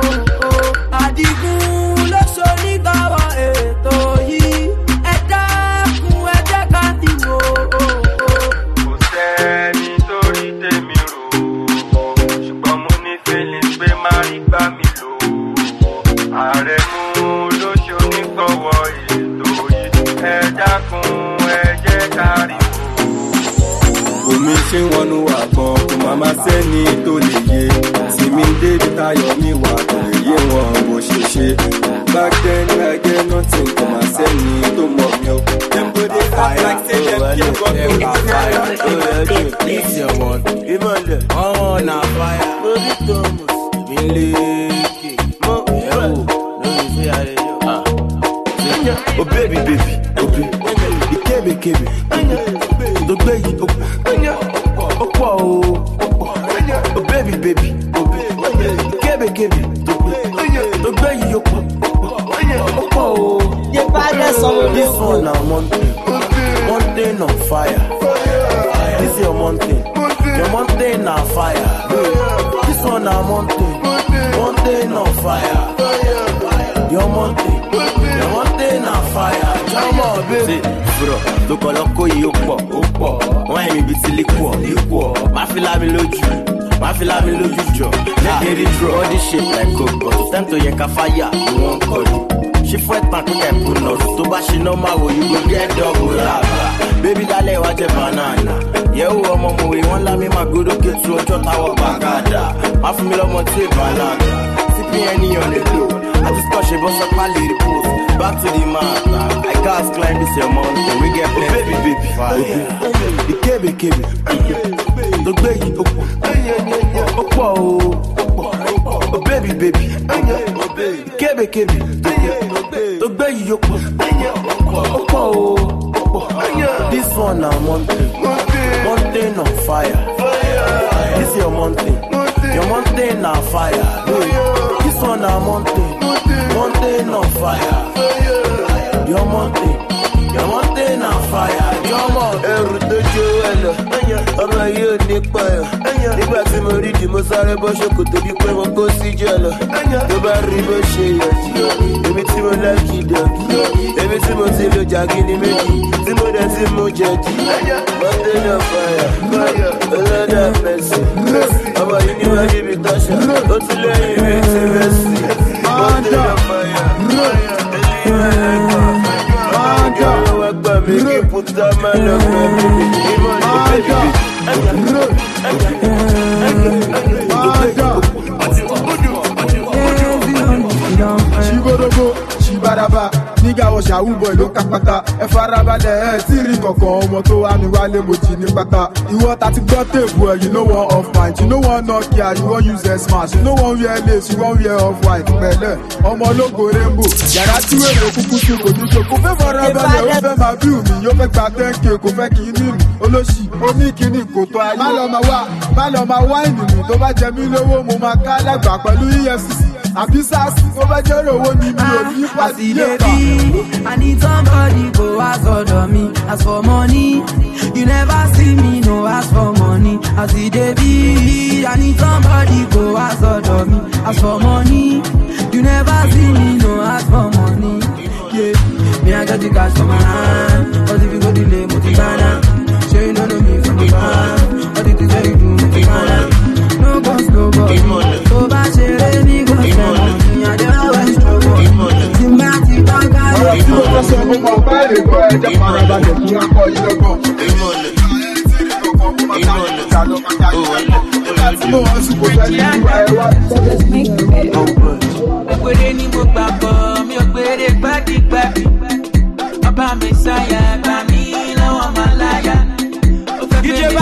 Adigun lo so ni gawa eto yi. Ẹ̀dá kun ẹ̀dá kan ti wo. Kò sẹ́ni tó rí tèmi rò. Ṣùgbọ́n mo ní feelings pé má rí gbà mí lò. Ààrẹ mú ló ṣe onígbọ̀wọ́ ètò yìí. Ẹ̀dá kun ẹ̀jẹ̀ kárí wò. Omi ṣe wọnú wà kan kò máa máa sẹ́ni tó lè yé. Tìmí débi táyọ̀ mi wà kò lè yé wọn bó ṣe ṣe. Back then I get nothing kò máa sẹ́ni tó mọ̀ mí o. Dem go dey act like say dem kill God to the fire. It's your one. Imole. Oh, na fire. Baby Thomas. Miliki. Mo. Yo. No, you say I did you. Oh, baby, baby. Oh, baby. Ikebe, kebe. The baby. Oh, baby, baby. Oh, baby. Ikebe, kebe. The baby. This one now mountain. Mountain on fire. This is your mountain. Your mountain on fire. This one now mountain. Mountain on fire. Your mountain. Your mountain on fire. Come on, baby. Bro, look all up, you pop. Why me be silly poor? My feel I'm lójú jọ. Let it draw all this shit like coke, but it's time to yank a fire. You won't call it. She fought back to get put out. To bash no matter you go get double lava. Baby, dale watch a banana. Yeah, oh, mama, we won't let me my good okay to a shot our bagada. My family won't say banana. Sipping any on the floor. I just touch a bus up a little post. Back to the matter. I can't climb this your mountain. We get baby. Fire. The kebe. The baby. Oh, baby. Kebe. The baby. This one now mountain on fire. This is your mountain. Your mountain on fire. This one now mountain on fire. Your mountain on fire. Ẹrù tó jó ẹ lọ, ọmọ yóò nípa ẹ̀. Nígbà tí mo rí di mo sáré bọ́ ṣòkòtò bí pé mo kó sí jẹ́ lọ. Tó bá rí bó ṣe yẹ jù, èmi tí mo lẹ́kì dọ̀kì. Èmi tí mo ti lo jàgínní méjì, tí mo dẹ̀ tí mo jẹ jì. Mountain on fire, ọlọ́dà mẹ́sì. Ọmọ yìí níwájú ibi tọ́ṣà, ó tún lẹ́yìn ibi tí mẹ́sì. Mountain on fire, make you put that man up, Shibadaba, nígà wọ ṣàwùbọ̀ ló kápátá. Ẹ farabalẹ̀ ẹ tí rí kankan ọmọ tó wá mi wálé mo jì ní pátá. Ìwọ ta ti gbọ́ tèbù ẹ̀, you know one off mind. You know one Nokia, you wan use ẹ̀ smash. You know one wear lace, you wan wear off white. Pẹ̀lẹ́, ọmọ ológo rainbow. Yàrá tí wèrè kúkú sí kò ní ṣe. Kò fẹ́ farabalẹ̀, ó fẹ́ máa bí mi. Yóò fẹ́ gba 10K, kò fẹ́ kí ní mi. Olóṣì, omi kìíní kò tó ayé. Má lọ máa wá ìnù mi. Tó bá jẹ mí lówó, mo máa ká lágbà pẹ̀lú EFCC. Àbí SARS, tó bá jẹ́ òwò ni mi ò ní pàdé yẹ̀pà. I need somebody go ask for me. As for money, you never see me no ask for money. As the baby, I need somebody go ask for me. As for money, you never see me no ask for money. Yeah, me I got the cash for my hand. But if you go delay, motivana. Sure you don't know me from the back. All the things that you do, motivana. No boss, no boss. So bad, she ready, go spend money. I don't always struggle. Timothy, Tí mo fẹ́ sọ fún ọmọ bá èrè gbọ́ ẹjẹ́ farabalẹ̀ kí wọ́n kọ́ ilé gbọ́. Tí mo wọ́n sì kò fẹ́ ní ìwà ẹ̀wà Ògbèrè ni mo gbàgbọ́, mi ò gbèrè gbádìgbà. Ọba mi sáyà, gbà mí lọ́wọ́ máa láyà. Ó fẹ́ gbé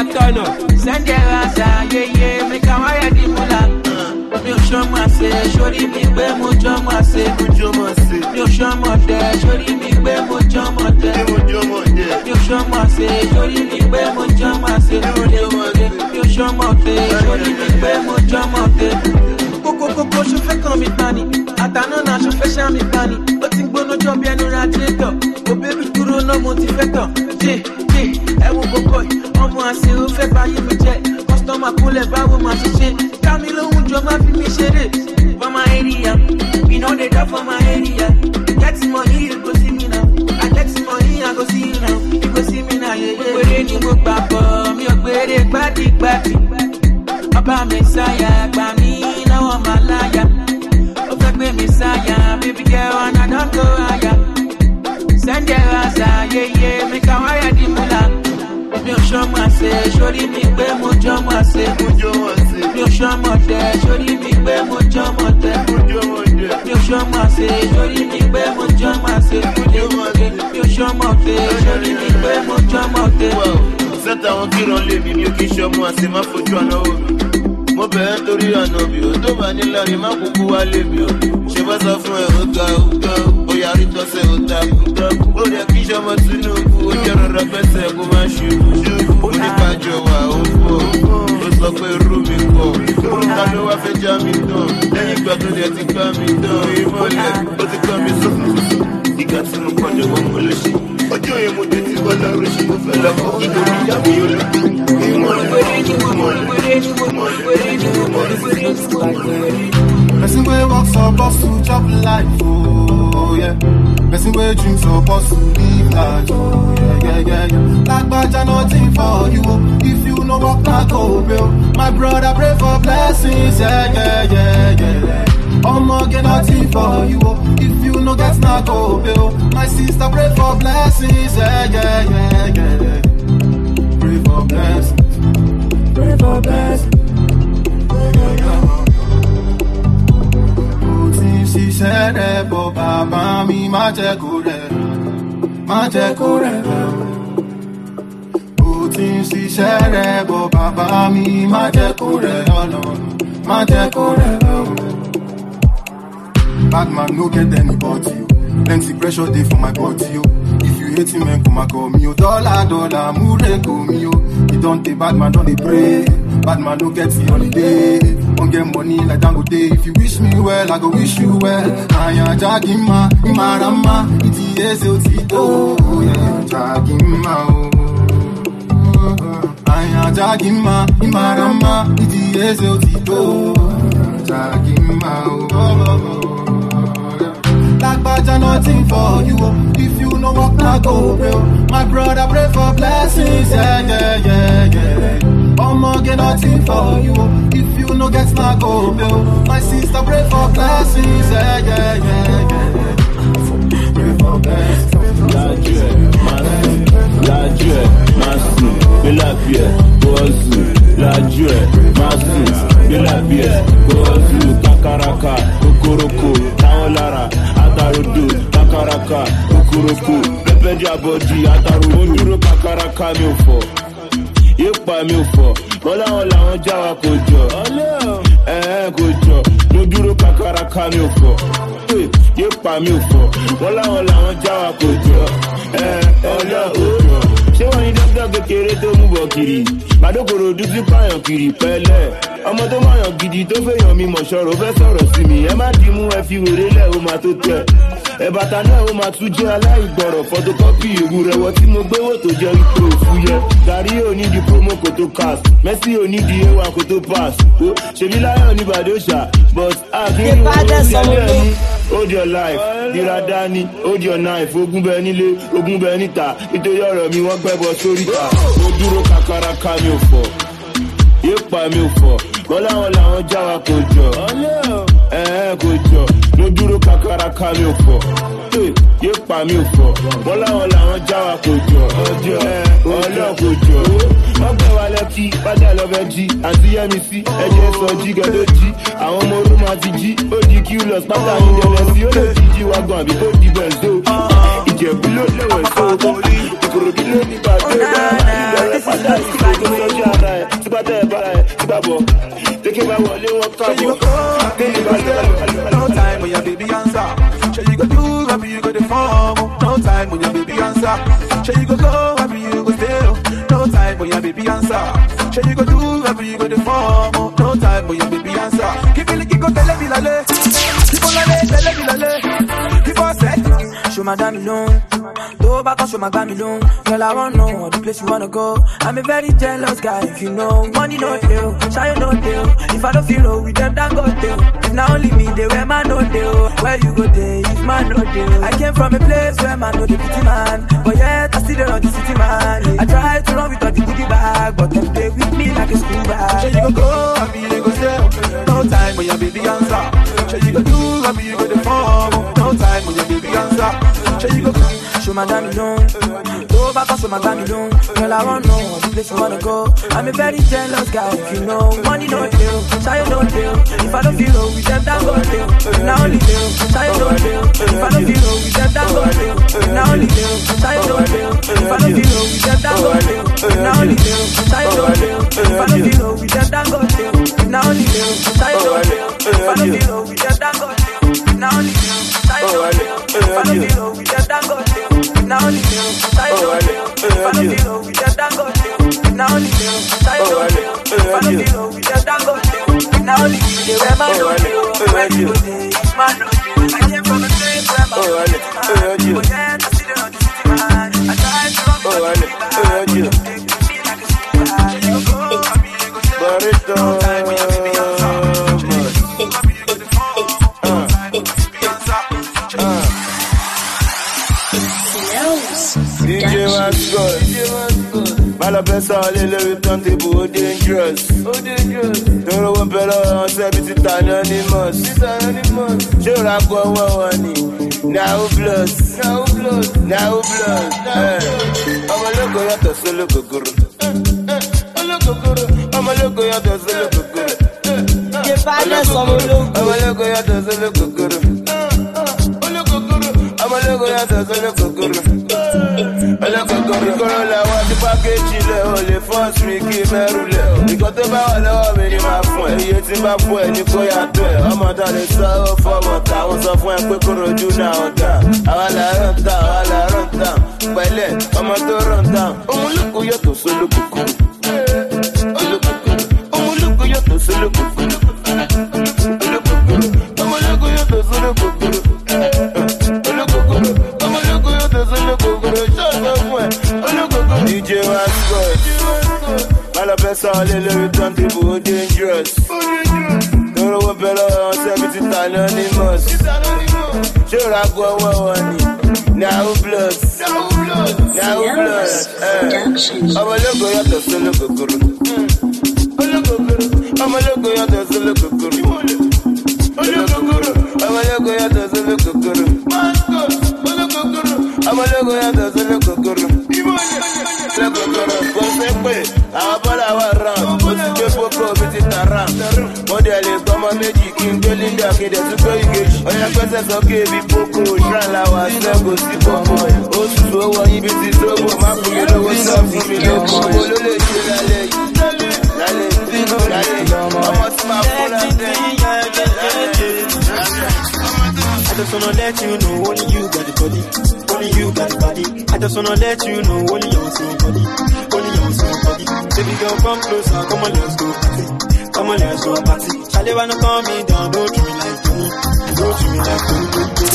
turn up. Send the rasa, yeah, make a wire the mula. Mi ò ṣọmọ ṣe, sórí mi gbé mo jọmọ ṣe. Mi ò ṣọmọ tẹ, sórí mi gbé mo jọmọ tẹ. Mi ò ṣọmọ ṣe, sórí mi gbé mo jọmọ ṣe. Mi ò ṣọmọ tẹ, sórí mi gbé mo jọmọ tẹ. Kókókókó ṣo fẹ́ kàn mí pani, àtàná náà ṣo fẹ́ ṣá mi pani. Ó ti ń gbóná jọ bí ẹnu radiator, kò bébí dúró náà mo ti fẹ́ tàn. Ẹ wo gbogbo ẹ̀, ọmọ àṣẹ ó fẹ́ báyé mi jẹ́. Kọ́sítọ́mà kúnlẹ̀ báwo máa ṣiṣẹ́. Ká mi lóhùn jọ má fi mi ṣeré. For my area, we know they drop for my area. Get money, you go see me now. I get money, I go see you now. You go see me now, yeah, yeah. Gbèrè ni mo gbà bọ̀, mi ò gbèrè gbádìgbádì. Ọba Mẹ́sáyà gbà mí lọ́wọ́ màláyà. Ó fẹ́ gbé mi sáyà, baby girl, and I don't go higher. Send the rasa, yeah, make a wire the mula. Mi ò ṣọmọ ṣe, sórí mi gbé mo jọmọ ṣe. Mi ò ṣọmọ tẹ, sórí mi gbé mo jọmọ tẹ. Mi ò ṣọmọ ṣe, sórí mi gbé mo jọmọ ṣe. Mi ò ṣọmọ tẹ, sórí mi gbé mo jọmọ tẹ. Sẹ́tà wọn kíran lé mi, mi ò kí ṣọmọ àṣẹ má fojú àná wò mí. Mo bẹ̀rẹ̀ torí àná bí o, tó bá ní lárí má kúkú wá lé mi o. Ṣé bá sọ fún ẹ ó ga ó ga ó, ó yarí tọ́sẹ̀ ó takú. Ó rẹ̀ kí ṣọmọ Tinubu, ó jẹ́ rọra fẹsẹ̀ kó má ṣubú. Ó ní kájọ wà ó fò, ó sọ pé rú mi kọ̀. Òrùka ló wá fẹ́ já mi tán, lẹ́yìn ìgbà tó dẹ̀ ti gbá mi tán. Ìmọ̀lẹ̀ ó ti gbá mi sọ́kùnkùn, ìgbà tí mo kọjọ wọn mo lè ṣe. Ọjọ́ yẹn mo dé ti gbọ́ lọ́rùn ṣe mo fẹ́ lọ́kọ̀ nítorí ìyá mi yóò lọ. Person wey work suppose to chop life, oh yeah. Person wey drink suppose to live life, oh yeah. Lagbaja nothing for you, if you no work na go pay. My brother pray for blessings, yeah. Omo get nothing for you, if you no get na go pay. My sister pray for blessings, yeah. Pray for blessings, pray for blessings. Ṣiṣẹ́ rẹ̀ bọ̀ bàbá mi má jẹ́ kó rẹ̀, má jẹ́ kó rẹ̀ rẹ̀. Ó ti ń ṣiṣẹ́ rẹ̀ bọ̀ bàbá mi má jẹ́ kó rẹ̀ Ọlọ́run, má jẹ́ kó rẹ̀ rẹ̀. Bad man no get anybody, plenty pressure dey for my body. If you hate him, man, come and call me. Dollar, mure go me. You don't take bad man, don't they pray. Bad man don't get the holiday. Don't get money like Dangote. If you wish me well, I go wish you well. I am Jagima, Imarama, Iti Tito, yeah, Jagima. I am Jagima, Imarama, Iti Tito, Jagima. Lagbaja nothing for you, if you no work na go pay. My brother pray for blessings, yeah. Omo get nothing for you, if you no get na go pay. My sister pray for blessings, yeah. Pray for blessings. La Dieu, Massi, la pierre, Gozu, la Dieu, Massi, la pierre, Gozu, Kakaraka, Kukuruku, Taolara, Atarudu, Kakaraka, Kukuruku, Pepedia Bodi, Atarudu, Kakaraka, Milfo, Yepa Milfo, Ola Jawa Kojo, Kojo, Muduro Kakaraka Milfo, Yepa Milfo, Ola Jawa Kojo. Ṣé wọ́n ní dókítà kékeré tó mú bọ̀ kiri? Màdókòrò dúdú pààyàn kiri pẹ́lẹ́. Ọmọ tó máyàn gidi tó fẹ́yàn mi mọ̀ ṣọ̀rọ̀ fẹ́ sọ̀rọ̀ sí mi. Ẹ má dì mú ẹ fi wèrè lẹ̀ ó máa tó tẹ̀. Ẹ̀bàtà náà ó máa tún jẹ́ aláìgbọ̀rọ̀ fọ́tókọ́pì ìwúrẹ́wọ́ tí mo gbéwò tó jẹ́ ipò òfúyẹ́. Gàrí ò ní di promo kò tó cast. Messi ò ní di A1 kò tó pass. Ṣèbí láyọ̀ ní Bàdóṣà but àkíní owó hold your life, Diradani, hold your knife, ogun bẹ nílé, ogun bẹ níta, nítorí ọ̀rọ̀ mi wọ́n gbẹ́bọ sóríta. Mo dúró kakaraka mi ò fọ̀, yépa mi ò fọ̀, wọ́n làwọn já wa kò jọ, kò jọ. Mo dúró kakaraka mi ò fọ̀, yépa mi ò fọ̀, wọ́n làwọn já wa kò jọ, ọlọ́ kò jọ. Wọ́n gbé wa lẹ́kí, bájà lọ́fẹ́ jí, àti yẹ́mi sí, ẹ̀jẹ̀ sọ jí gẹ́gẹ́ jí, àwọn ọmọ oró máa ti jí, ó di Q-Loss, pátá ní dẹ̀lẹ̀ sí, ó lè jíjí wa gan àbí kó di bẹ̀ǹdó. ìjẹ̀bú ló lẹ̀wẹ̀ sóko rí ìkòròdú ló ní gbàgbé ìbẹ̀rẹ̀ pátá ìfowópamọ́ sọ́jà ara ẹ̀ sígbà tẹ́ ẹ bára ẹ̀ sígbà bọ̀ tẹ́kẹ́ bá wọlé wọn káàbọ̀ no time when your baby answer. Sure you go do, happy you go the form. No time when your baby answer. Sure you go go, happy you go stay. No time when your baby answer. Sure you go do, happy you go the form. No time when your baby answer. Keep it like you go tell me lale. Keep on lale, tell me lale. Keep on set. Show my damn alone. Go back and show my damn alone. Girl, I wanna know the place you wanna go. I'm a very jealous guy, if you know. Money no deal, shy no deal. If I don't feel low with them, that go deal. If not only me, they wear man no deal. Where you go there, if man no deal. I came from a place where man no the pity man. But yet, I still there on the city man. I try to run with all the goodie bag, but them stay with me like a school bag. Sure you go go, happy you go stay. No time when your baby answer. Sure you go do, happy you go the form. No time when your baby answer. Sure you go go. Show my damn alone. Go back and show my damn alone. Girl, I wanna know the place you wanna go. I'm a very jealous guy, if you know. Money no deal, shy no deal. If I don't feel low with them, that go deal. Now only deal, shy no deal. If I don't feel low with them, that go deal. Now only deal, shy no deal. If I don't feel low with them, that go deal. Now only deal, shy no deal. If I don't feel low with them, that go deal. Now only deal, shy no deal. If I don't feel low with them, that go deal. Now only deal, shy no deal. If I don't feel low with them, that go deal. Now only deal, shy no deal. If I don't feel low with them, that go deal. Now only deal, shy no deal. If I don't feel low with them, that go deal. Now only deal, they wear man no deal. Where you go there, man no deal. I came from a place where man no deal. But yet I see them on the city man. I try to run with the city man. They me like a school bag. You go, happy you go stay. Barito. No time when your baby answer. Sure you go do, happy you go the form. No time when your baby answer. DJ was good. Malapesa lele with on table dangerous. Don't know what better on 70 anonymous. Sure I go one. Now plus. I'm a logo at the solo guru. I'm a logo at the solo guru. I'm a logo at the solo guru. I'm a logo at the solo guru. Corolla want the package le force me ki merule nǹkan tó bá wà lọ́wọ́ mi ni máa fún ẹ iye tí bá fún ẹ ní kó yàtọ̀ ẹ ọmọ ta lè sọ ó fọmọ ta àwọn sọ fún ẹ pé kóró ojú náà ọ̀tá àwa làárọ̀ ń tà pẹ̀lẹ́ ọmọ tó rọ̀ ń tà òmùlùkù yàtọ̀ sólùkùkù òmùlùkù yàtọ̀ sólùkùkù òmùlùkù yàtọ̀ sólùkùkù. DJ was good. Malapesa lele with on table dangerous. Don't know what better on 70 anonymous. Sure I go one. Now blood. I'm a logo at the solo guru. I'm a logo at the solo guru. I'm a logo at the solo guru. I'm a logo at the solo guru. Àwọn bọ́lá wà rán, ó ti gbé pópó mi ti tàrán. Mọ́dẹ̀lì gbọ́mọ méjì kí n gbé Linda kéde tún gbé ìgèjì. Ọ̀yà pẹ́sẹ̀ sókè bí pópó, ṣáà làwà sẹ́gun sí pópó. Ó tutù owó yín bí ti tóbò, má fún mi lówó sọ fún mi lóko. Owó ló lè ṣe lálẹ́ yìí. Ọmọ tí máa fún lálẹ́ I just wanna let you know only you got the body, only you got the body. I just wanna let you know only your soul body, only your soul body. Baby girl, come closer, come on, let's go party, come on, let's go party. Charlie wanna calm me down, don't treat me like Tony, don't treat me like Tony.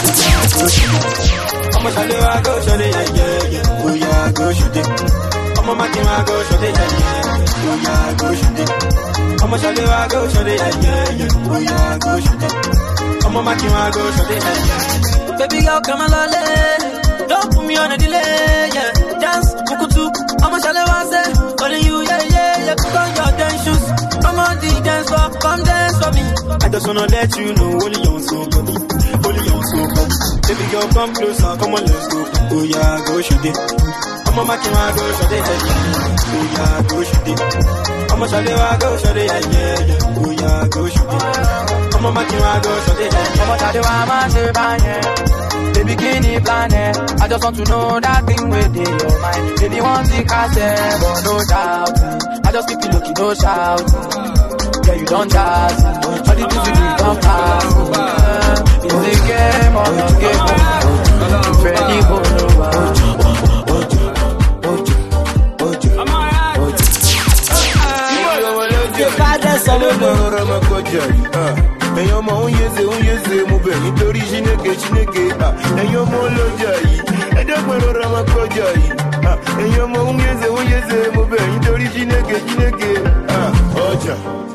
I'ma Charlie, I go, Charlie, yeah. Oh yeah, go shoot it. I'ma Maki, I go, Charlie, yeah. Oh yeah, go shoot it. I'ma Charlie, I go, Charlie, yeah. Oh yeah, go shoot it. I'ma make you go show the baby girl, come on, don't put me on a delay, yeah. Dance, mukutu, I'ma shall say, only you, yeah. Put on your dance shoes, come on the dance floor, come dance for me. I just wanna let you know, only your soul body, only your soul body. Baby girl, come closer, come on, let's go. Oh yeah, go shoot it. I'ma make you go show the oh yeah, go shoot it. I'ma shall go show the yeah. Oh yeah, go shoot it. I'ma Mama can I go shut it down? How much I do I say bye? Baby, can you plan it? I just want to know that thing within your mind. Baby, one thing I say, but no doubt. I just keep you looking, no shout. Yeah, you don't jazz. All the things you do, don't pass. It's a game or no game. Ready for no one. Ẹ̀yin ọmọ oúnjẹ mo bẹ̀ nítorí Chineke. Ẹ̀yin ọmọ olójà yìí, ẹ̀dẹ́gbẹ̀rún rọra máa kọjá yìí. Ẹ̀yin ọmọ oúnjẹ mo bẹ̀ nítorí Chineke. Ọjà.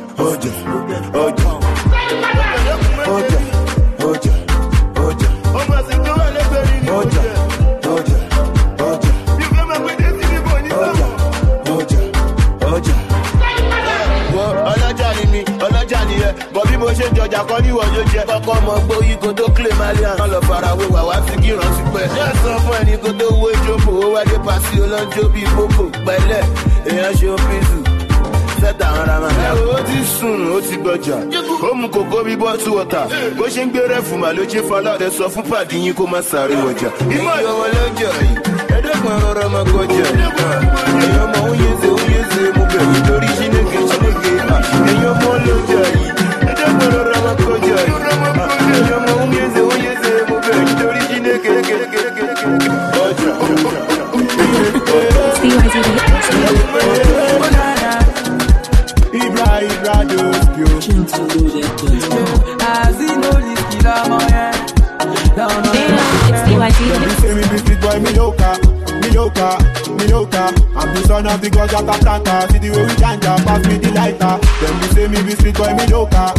Ọmọ àsìkò wà lẹ́gbẹ̀ẹ́ nínú ọjà. Bí o fẹ́ máa pè dé sí ibò ní sábà. Ọjà. Ọlọ́jà ni ẹ, bọ̀ bí mo ṣe jọjà kọ́ níwọ̀n yóò jẹ. Kọ́kọ́ mọ gbóyí kó tó claim alien. Wọ́n lọ farawé wà wá sí kíran sí pẹ́. Ṣé sọ fún ẹni kó tó wó ìjókòó? Ó wáyé pàṣẹ olóńjó bíi kókò pẹ́lẹ́. Èèyàn ṣe òpinzu. Sẹ́tà ara máa ń ó ti sùn, ó ti gbọjà. Ó mu kòkó bí bọ́ọ̀tù wọ̀tà. Bó ṣe ń gbé rẹ́fù mà ló ṣe fọlọ́ọ̀dẹ sọ fún pàdé yín kó má sáré wọjà. Ìmọ̀ ìyọ̀wọ̀ lọ́jọ́ yìí, ẹ̀ẹ́dẹ́gbọ̀n rọra máa kọjá. Èèyàn mọ oúnjẹ mo bẹ̀ nítorí Chineke. Èèyàn mọ lọ́jọ́ yìí, ẹ̀ẹ́dẹ́gbọ̀n rọra máa kọjá. Èèyàn mọ oúnjẹ mo bẹ̀ nítorí Chineke. Ọjà. Ibra Doskio. As he know this killer man. Say me be street boy, me loca. I'm the son of the gods of Atlanta. See the way we ganja, pass me the lighter. Then me say me be street boy, me loca.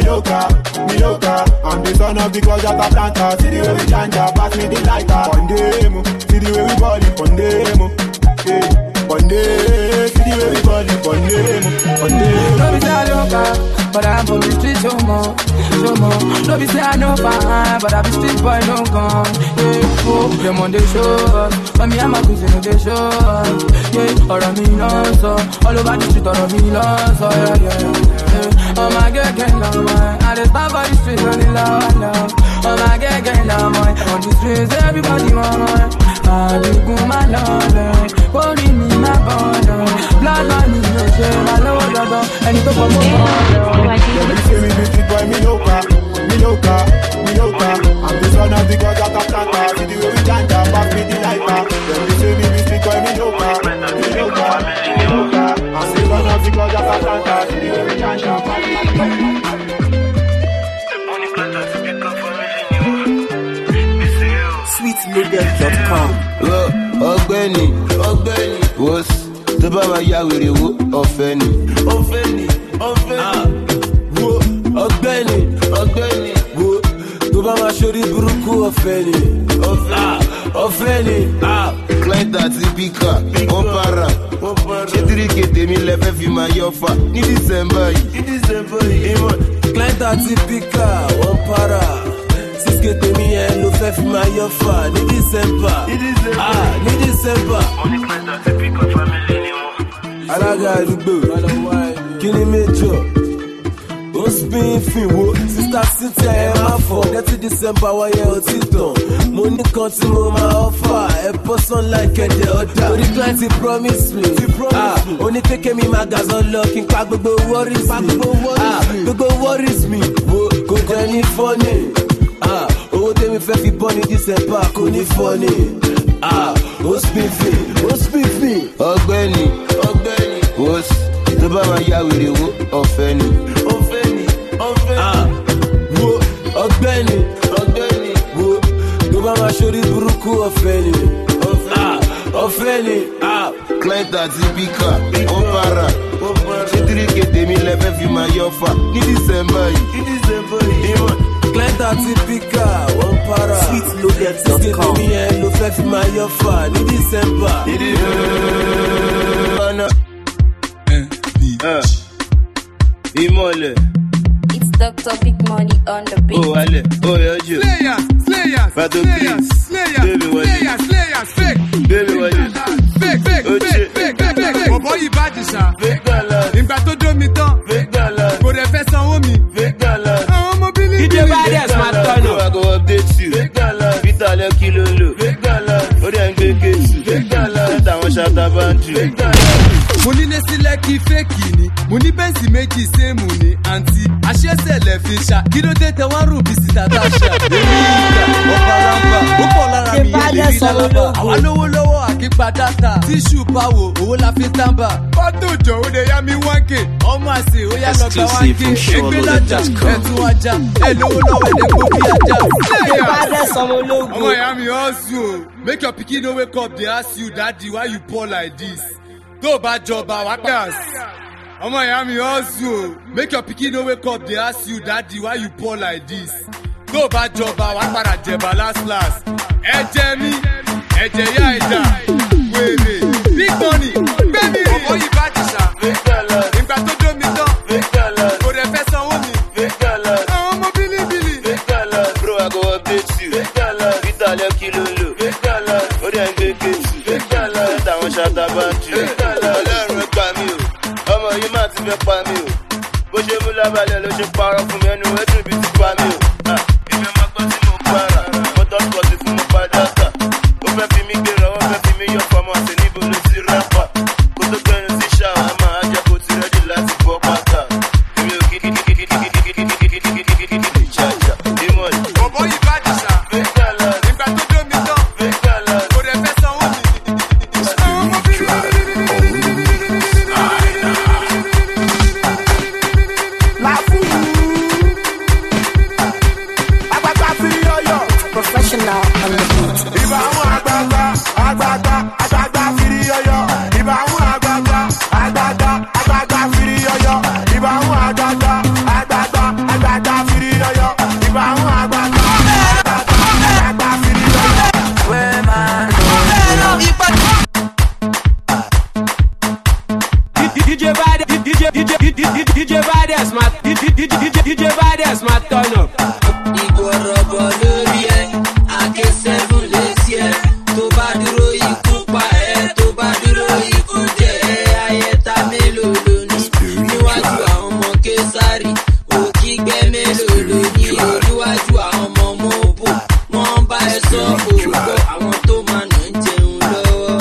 I'm the son of the gods of Atlanta. See the way we ganja, pass me the lighter. Condemn, see the way we ballin', condemn. Condemn, see the way we ballin', condemn. No be say I loca, but I'm on the street so more. No be say I know fine, but I be street boy no gone. Yeah, oh, them on the show, but me and my cousin on the show. Yeah, all of me lost, all over the street, all of me lost, yeah. Oh my girl, can't love mine. I just stand by the street on the love. Oh my girl, can't love mine. On the streets, everybody want mine. I do go my love, holy me my bond. Blood money, no shame, I know what I do. And it's over more. Say me be street boy, me loca. I'm the son of the gods of Atlanta. See the way we ganja, pass me the lighter. Then me say me be street boy, me loca. I'm the son of the gods of Atlanta. See the way we ganja, pass me the lighter. Sweetloaded.com. Ọ̀gbẹ́ni, wọ́n tó bá máa yá wèrè wo ọ̀fẹ́ ni. Ọ̀gbẹ́ni, wo tó bá máa ṣorí burúkú ọ̀fẹ́ ni. Client àti píkà wọ́n para. Ṣé tíríkè tèmi lẹ́fẹ́ fi máa yọ fà ní December yìí? Client àti píkà wọ́n para. Sísè tèmi yẹn ló fẹ́ fi máa yọ fà ní December. Wọ́n ní client àti píkà family ni wọ́n. Alága àdúgbò kí ni méjọ? Ó spin fin wo Sister Cynthia ẹ máa fọ̀ dẹ́tí December wáyé ọtí tàn. Mo ní kan tí mo máa offer ẹ bọ́ sunlight kẹ̀dẹ̀ ọ̀dà. Torí client ti promise me. Ó ní kékeré mi máa gàzọ́ lọ kí n pa gbogbo worries mi. Gbogbo worries mi wo kò jẹ́ ní funny. Owó tèmi fẹ́ fi bọ́ ní December kò ní funny. Ó spin fin. Ọ̀gbẹ́ni wo tó bá máa yá wèrè wo ọ̀fẹ́ ni. Wo ọ̀gbẹ́ni wo tó bá máa ṣorí burúkú ọ̀fẹ́ ni. Client àti píkà wọ́n para. Ṣé tíríkè tèmi lẹ́fẹ́ fi máa yọ fà ní December yìí? Client àti píkà wọ́n para. Sísè tèmi yẹn ló fẹ́ fi máa yọ fà ní December. Ìmọ̀lẹ̀. It's Dr. Big Money on the beat. Oh, Ale. Oh, Yojo. Slayers. Baby, fake. Bọ̀bọ̀ yìí bá ti ṣá. Ìgbà tó dó mi tán. Kò dẹ̀ fẹ́ sanwó mi. Àwọn ọmọ báńdì. mo ní lé sílẹ̀ kí fẹ́ẹ̀kì ni mo ní bẹ́ǹsì méjì séèmù ni àǹtí àṣẹ́sẹ̀lẹ̀ fi ṣá kí ló dé tẹ̀wọ́n rò bí síta tá a ṣá. èmi ìgbà ọ̀pá rámbà ó pọ̀ lára mi yé lè rí lálábà àwa lówó lọ́wọ́ àkípa dátà tíṣù pawò owó la fi tàǹbà. fọ́tò jọ ó lè yá mi 1k ọmọ àṣẹ ó yá lọ́gbà 1k ẹgbẹ́ lájà ẹ̀tún ajá ẹ̀ lówó lọ́wọ́ ẹ̀ lẹ́gbọ́ bí ajá. ọmọ ìyá mi hustle o make your pikin no wake up dey ask you daddy why you poor like this. tó o bá jọba wá pass. ọmọ ìyá mi hustle o make your pikin no wake up dey ask you daddy why you poor like this. tó o bá jọba wá padà jẹba last last. ẹ̀jẹ̀ mi ẹ̀jẹ̀ yá ẹ̀dá wèrè big money gbẹ́mí. ọmọ yìí bá ti ṣá. ìgbà tó jó mi tán. kò dẹ̀ fẹ́ sanwó mi. àwọn ọmọ bílíbílì. bro I go update you. peter lẹ́kì ló lò. ó dẹ̀ ń gbé kéjì. táwọn ṣàtà bá ń jù. ọlọ́run pa mí o ọmọ yìí má ti fẹ́ pa mí o bó ṣe mú lábàlẹ̀ ló ṣe parọ́ fún mi ẹnu ẹ̀dùn bí ti pa mí o. ìfẹ́ máa gbọ́ tí mo para mo tọ́ pọ̀ sí fún mo padà tà ó fẹ́ fi mí gbéra ó fẹ́ fi mí yọ fọmọ àti níbo ló ti rápà kó tó gbẹnu sí ṣáà á máa jẹ́ kó ti rẹ́dí láti bọ́ pátá èmi ò gidigidigidigidigidigidigidigidi ìjàjà ìmọ̀lẹ̀. ọmọ yìí bá ti ṣá. ìgbà tó jó mi tán. kò dẹ̀ fẹ́ sanwó mi. Professional on the beat. Ìbá àwọn àgbààgbà àgbààgbà àgbààgbà fìrí yọyọ. Ìbá àwọn àgbààgbà àgbààgbà àgbààgbà fìrí yọyọ. Ìbá àwọn àgbààgbà àgbààgbà àgbààgbà fìrí yọyọ. Ìbá àwọn àgbààgbà àgbààgbà fìrí yọyọ. Where man? DJ Vades, my DJ Vades, my turn up. Ìgbọ̀rọ̀bọ̀ lórí ẹ̀, akẹ́sẹ̀rún lè sí ẹ̀. Tó bá dúró ikú pa ẹ̀, tó bá dúró ikú jẹ́ ẹ̀. Ayẹta mélòó lónìí? Níwájú àwọn ọmọ Késárì, òkìgbẹ́ mélòó lónìí? Níwájú àwọn ọmọ Mọ́bù, wọ́n bá ẹ sọ òkò àwọn tó máa nà ń jẹun lọ́wọ́.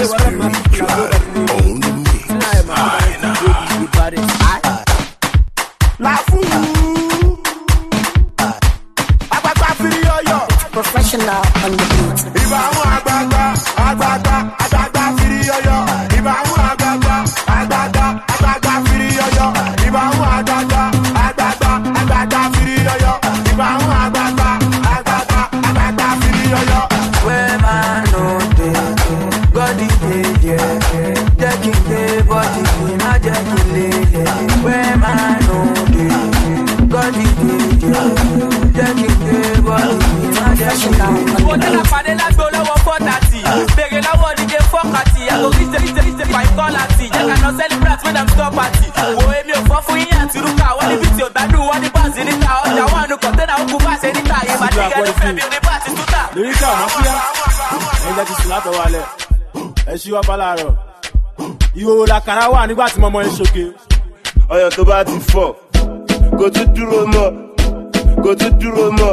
Professional on the beat. Ìbá àwọn àgbààgbà àgbààgbà àgbààgbà fìrí yọyọ. Ìbá àwọn àgbààgbà àgbààgbà àgbààgbà fìrí yọyọ. Ìbá àwọn àgbààgbà àgbààgbà àgbààgbà fìrí yọyọ. Ìbá àwọn àgbààgbà àgbààgbà àgbààgbà fìrí yọyọ. Where man no dey, God is there. Jẹ́ kí n gbé bọ́dì mi, má jẹ́ kí n lè lẹ̀. Where man no dey, God is there. Jẹ́ kí n gbé bọ́dì mi, má jẹ́ kí n lè lẹ̀. Mo tẹ́lá pàdé lágbo lọ́wọ́ 430. Bèrè lọ́wọ́ DJ 430. Àgọ́ kìí five kọ́láàtì. Jẹ́ ká lọ celebrate when dem stop party. Wo èmi ò fọ́ fún yín àti rúkà. Wọ́n ní bí tí ò gbádùn, wọ́n ní bọ́ọ̀sì níta. Ọjà wọn àánú kọ̀tẹ́nà ó kú bá ṣe níta. Ìbàdí gẹ́gẹ́ fẹ́ bí oníbà ti túta. lórí ká ọmọ fúyà ẹ̀jẹ̀ ti sùn látọwọ́ alẹ́ ẹ̀ ṣí wá bálàrọ̀ ìhòòhò làkàrà wà nígbà tí mọ́mọ́ ẹ̀ ṣoge. ọyàn tó bá ti fọ́ kò tún dúró mọ́ kò tún dúró mọ́.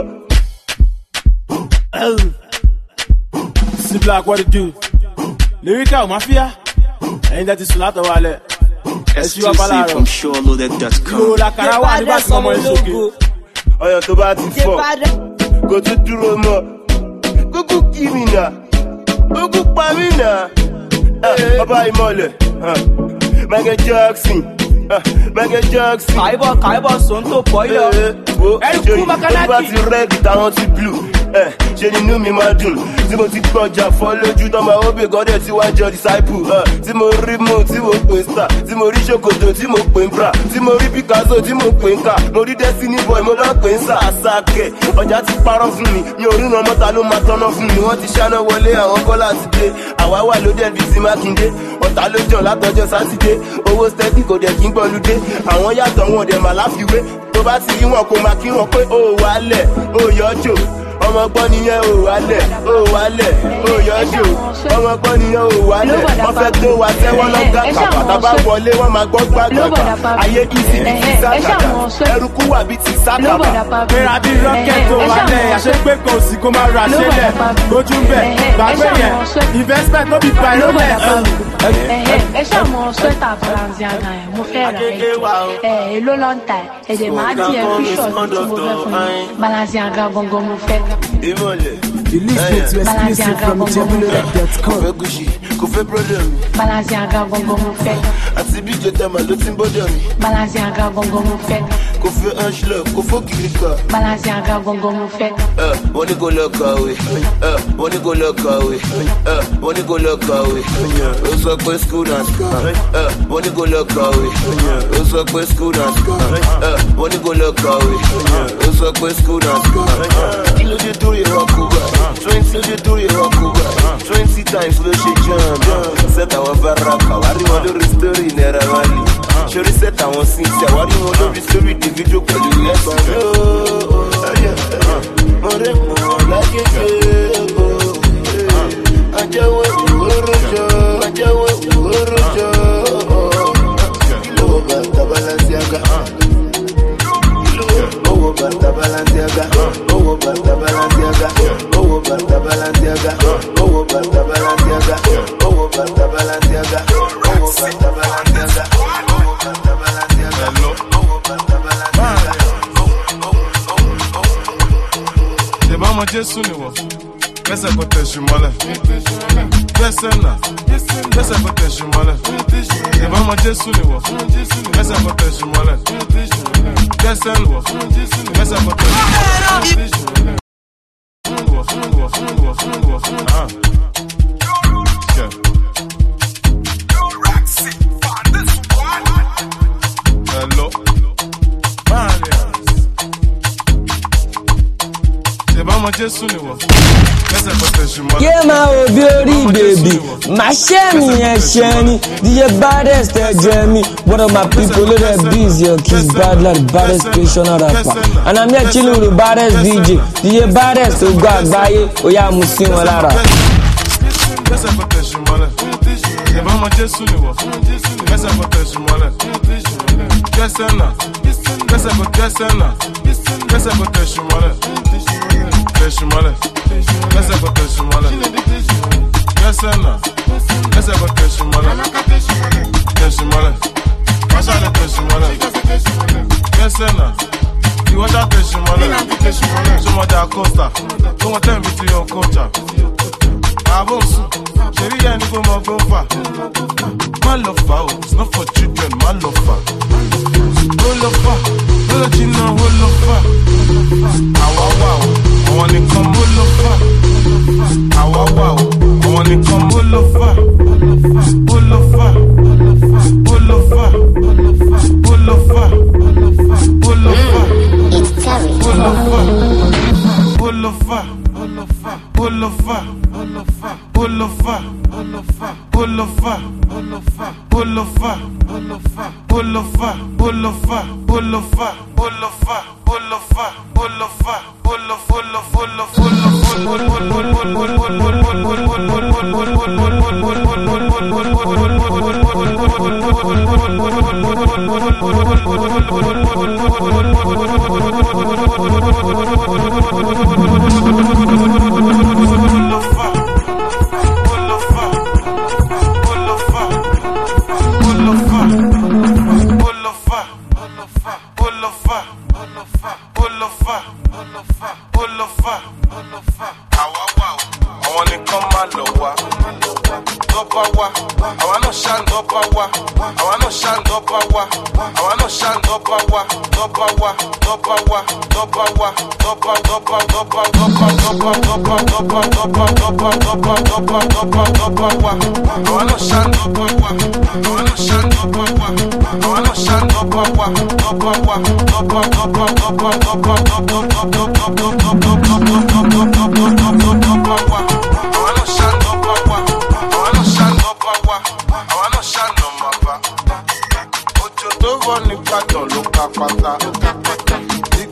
See black what it do lórí ká ọmọ fúyà ẹ̀jẹ̀ ti sùn látọwọ́ alẹ́ ẹ̀ ṣí wá bálàrọ̀ ìhòòhò làkàrà wà nígbà tí mọ́mọ́ ẹ̀ ṣoge. ọyàn tó bá ti fọ́ kò tún dúró mọ́ kúkú kí mi nà kúkú pa mí nà. ọba ìmọ̀lẹ̀ Michael Jackson Michael Jackson. Kàìbọ̀ sọ́ńtò bọ́yọ̀. Ẹ̀rù kú makanaki. Olúwa ti rẹ́ẹ̀dì táwọn ti blue. Ṣé nínú mi máa dùn? Tí mo ti gbọ́jà fọ́ lójú tán máa wọ́pẹ̀ gọ́dẹ̀ tí wàá jọ disciple. Tí mo rí mo tí mo pè star. Tí mo rí ṣòkòtò tí mo pè ń bra. Tí mo rí Picasso tí mo pè ń kà. Mo rí Destiny boy mo lọ pè ń sà àṣàkẹ́. Ọjà ti parọ́ fún mi. Mi ò ríran mọ́ta ló máa tọ́nà fún mi. Wọ́n ti ṣáná wọlé àwọn kọ́lá ti dé. Àwa wà ló dẹ̀ bí sí Mákindé. Ọ̀tá ló jàn látọjọ́ Sátidé. Owó steady kò dẹ̀ kí ń gbọ́ludé. Àwọn yàtọ̀ wọn dẹ̀ mà láfiwé. Tó bá ti rí wọn kò máa kí wọn pé ó wálẹ̀ ó yọjò ọmọ gbọ́n nìyẹn ò wálẹ̀ ó yọjú ọmọ gbọ́n nìyẹn ò wálẹ̀ wọ́n fẹ́ tó wa tẹ́wọ́ lọ́gà kàpà tábà wọlé wọ́n máa gbọ́ gbàgbàgbà ayé ìsìn ní ti sákàtà ẹrùkú wà bí ti sákàtà. Mẹ́ra bí rọ́kẹ̀tì tó wálẹ̀ àṣepé kò sí kó máa ra ṣẹlẹ̀ lójú bẹ̀ gbàgbé yẹn investment no be buy no lẹ̀. Ẹ ṣàmọ sweater Balenciaga yẹn mo fẹ́ rà ẹ̀ ló lọ ń ta ẹ̀jẹ̀ máa di ẹ̀ fíṣọ̀ tí mo fẹ́ fún mi Balenciaga gangan mo fẹ́. You listen to exclusive from Jebulorec.com. Kò fẹ́ brother mi. Balenciaga gangan mo fẹ́. Àti bí jẹta màá ló ti ń bọ́dọ̀ mi. Balenciaga gangan mo fẹ́. Kò fẹ́ Angela, kò fọ́ kìrìkà. Balenciaga gangan mo fẹ́. Wọ́n ní kò lọ kàwé. Wọ́n ní kò lọ kàwé. Wọ́n ní kò lọ kàwé. Ó sọ pé school and scam. Wọ́n ní kò lọ kàwé. Ó sọ pé school and scam. Wọ́n ní kò lọ kàwé. Ó sọ pé school and scam. Kí ló dé torí ẹ̀rọ kú bá? 20 ló dé torí ẹ̀rọ kú bá? 20 times ló ṣe jam. Set àwọn baraka, wá rí wọn lórí story Naira Marley. Ṣorí set àwọn sins, wá rí wọn lórí story Davido pẹ̀lú ẹ̀sán. Mo rẹ̀ mọ̀ lágége. Ajẹ́wọ́ ìwúrò jọ, ajẹ́wọ́ ìwúrò jọ. Owó bàtà Balenciaga. Owó bàtà Balenciaga. Owó bàtà Balenciaga. Owó bàtà Balenciaga. Owó bàtà Balenciaga. Owó bàtà Balenciaga. Owó bàtà Balenciaga. Owó bàtà Balenciaga. Owó bàtà Balenciaga. Ṣèbá ọmọ Jésù ni wọ̀, kẹsẹ̀ kò tẹ̀sù mọ́lẹ̀. Kẹsẹ̀ náà, kẹsẹ̀ kò tẹ̀sù mọ́lẹ̀. Ṣèbá ọmọ Jésù ni wọ̀, kẹsẹ̀ kò tẹ̀sù mọ́lẹ̀. Kẹsẹ̀ ni wọ̀, kẹsẹ̀ kò tẹ̀sù mọ́lẹ̀. Hello. Yeah, my obiori baby, my shiny and shiny. DJ baddest Jeremy. One of my people look at busy. Kiss bad like baddest Christian rapper. And I'm here chilling with the baddest DJ. DJ baddest to go out by it. Oh yeah, Muslim Lara. Teshimale, let's go Teshimale. Yes, Anna, let's go Teshimale. Teshimale, what's that Teshimale? Yes, Anna, you want that Teshimale? So much that Costa, don't want them to your culture. Abos, Sherry and Nico Mogofa. My love, it's not for children, my love. Love, you know, love. Wow. I wanna come all over. Wow. I wanna come all over. All over. All over. All over. All over. It's Terry. All over. All over. All over. All over. All over. All over.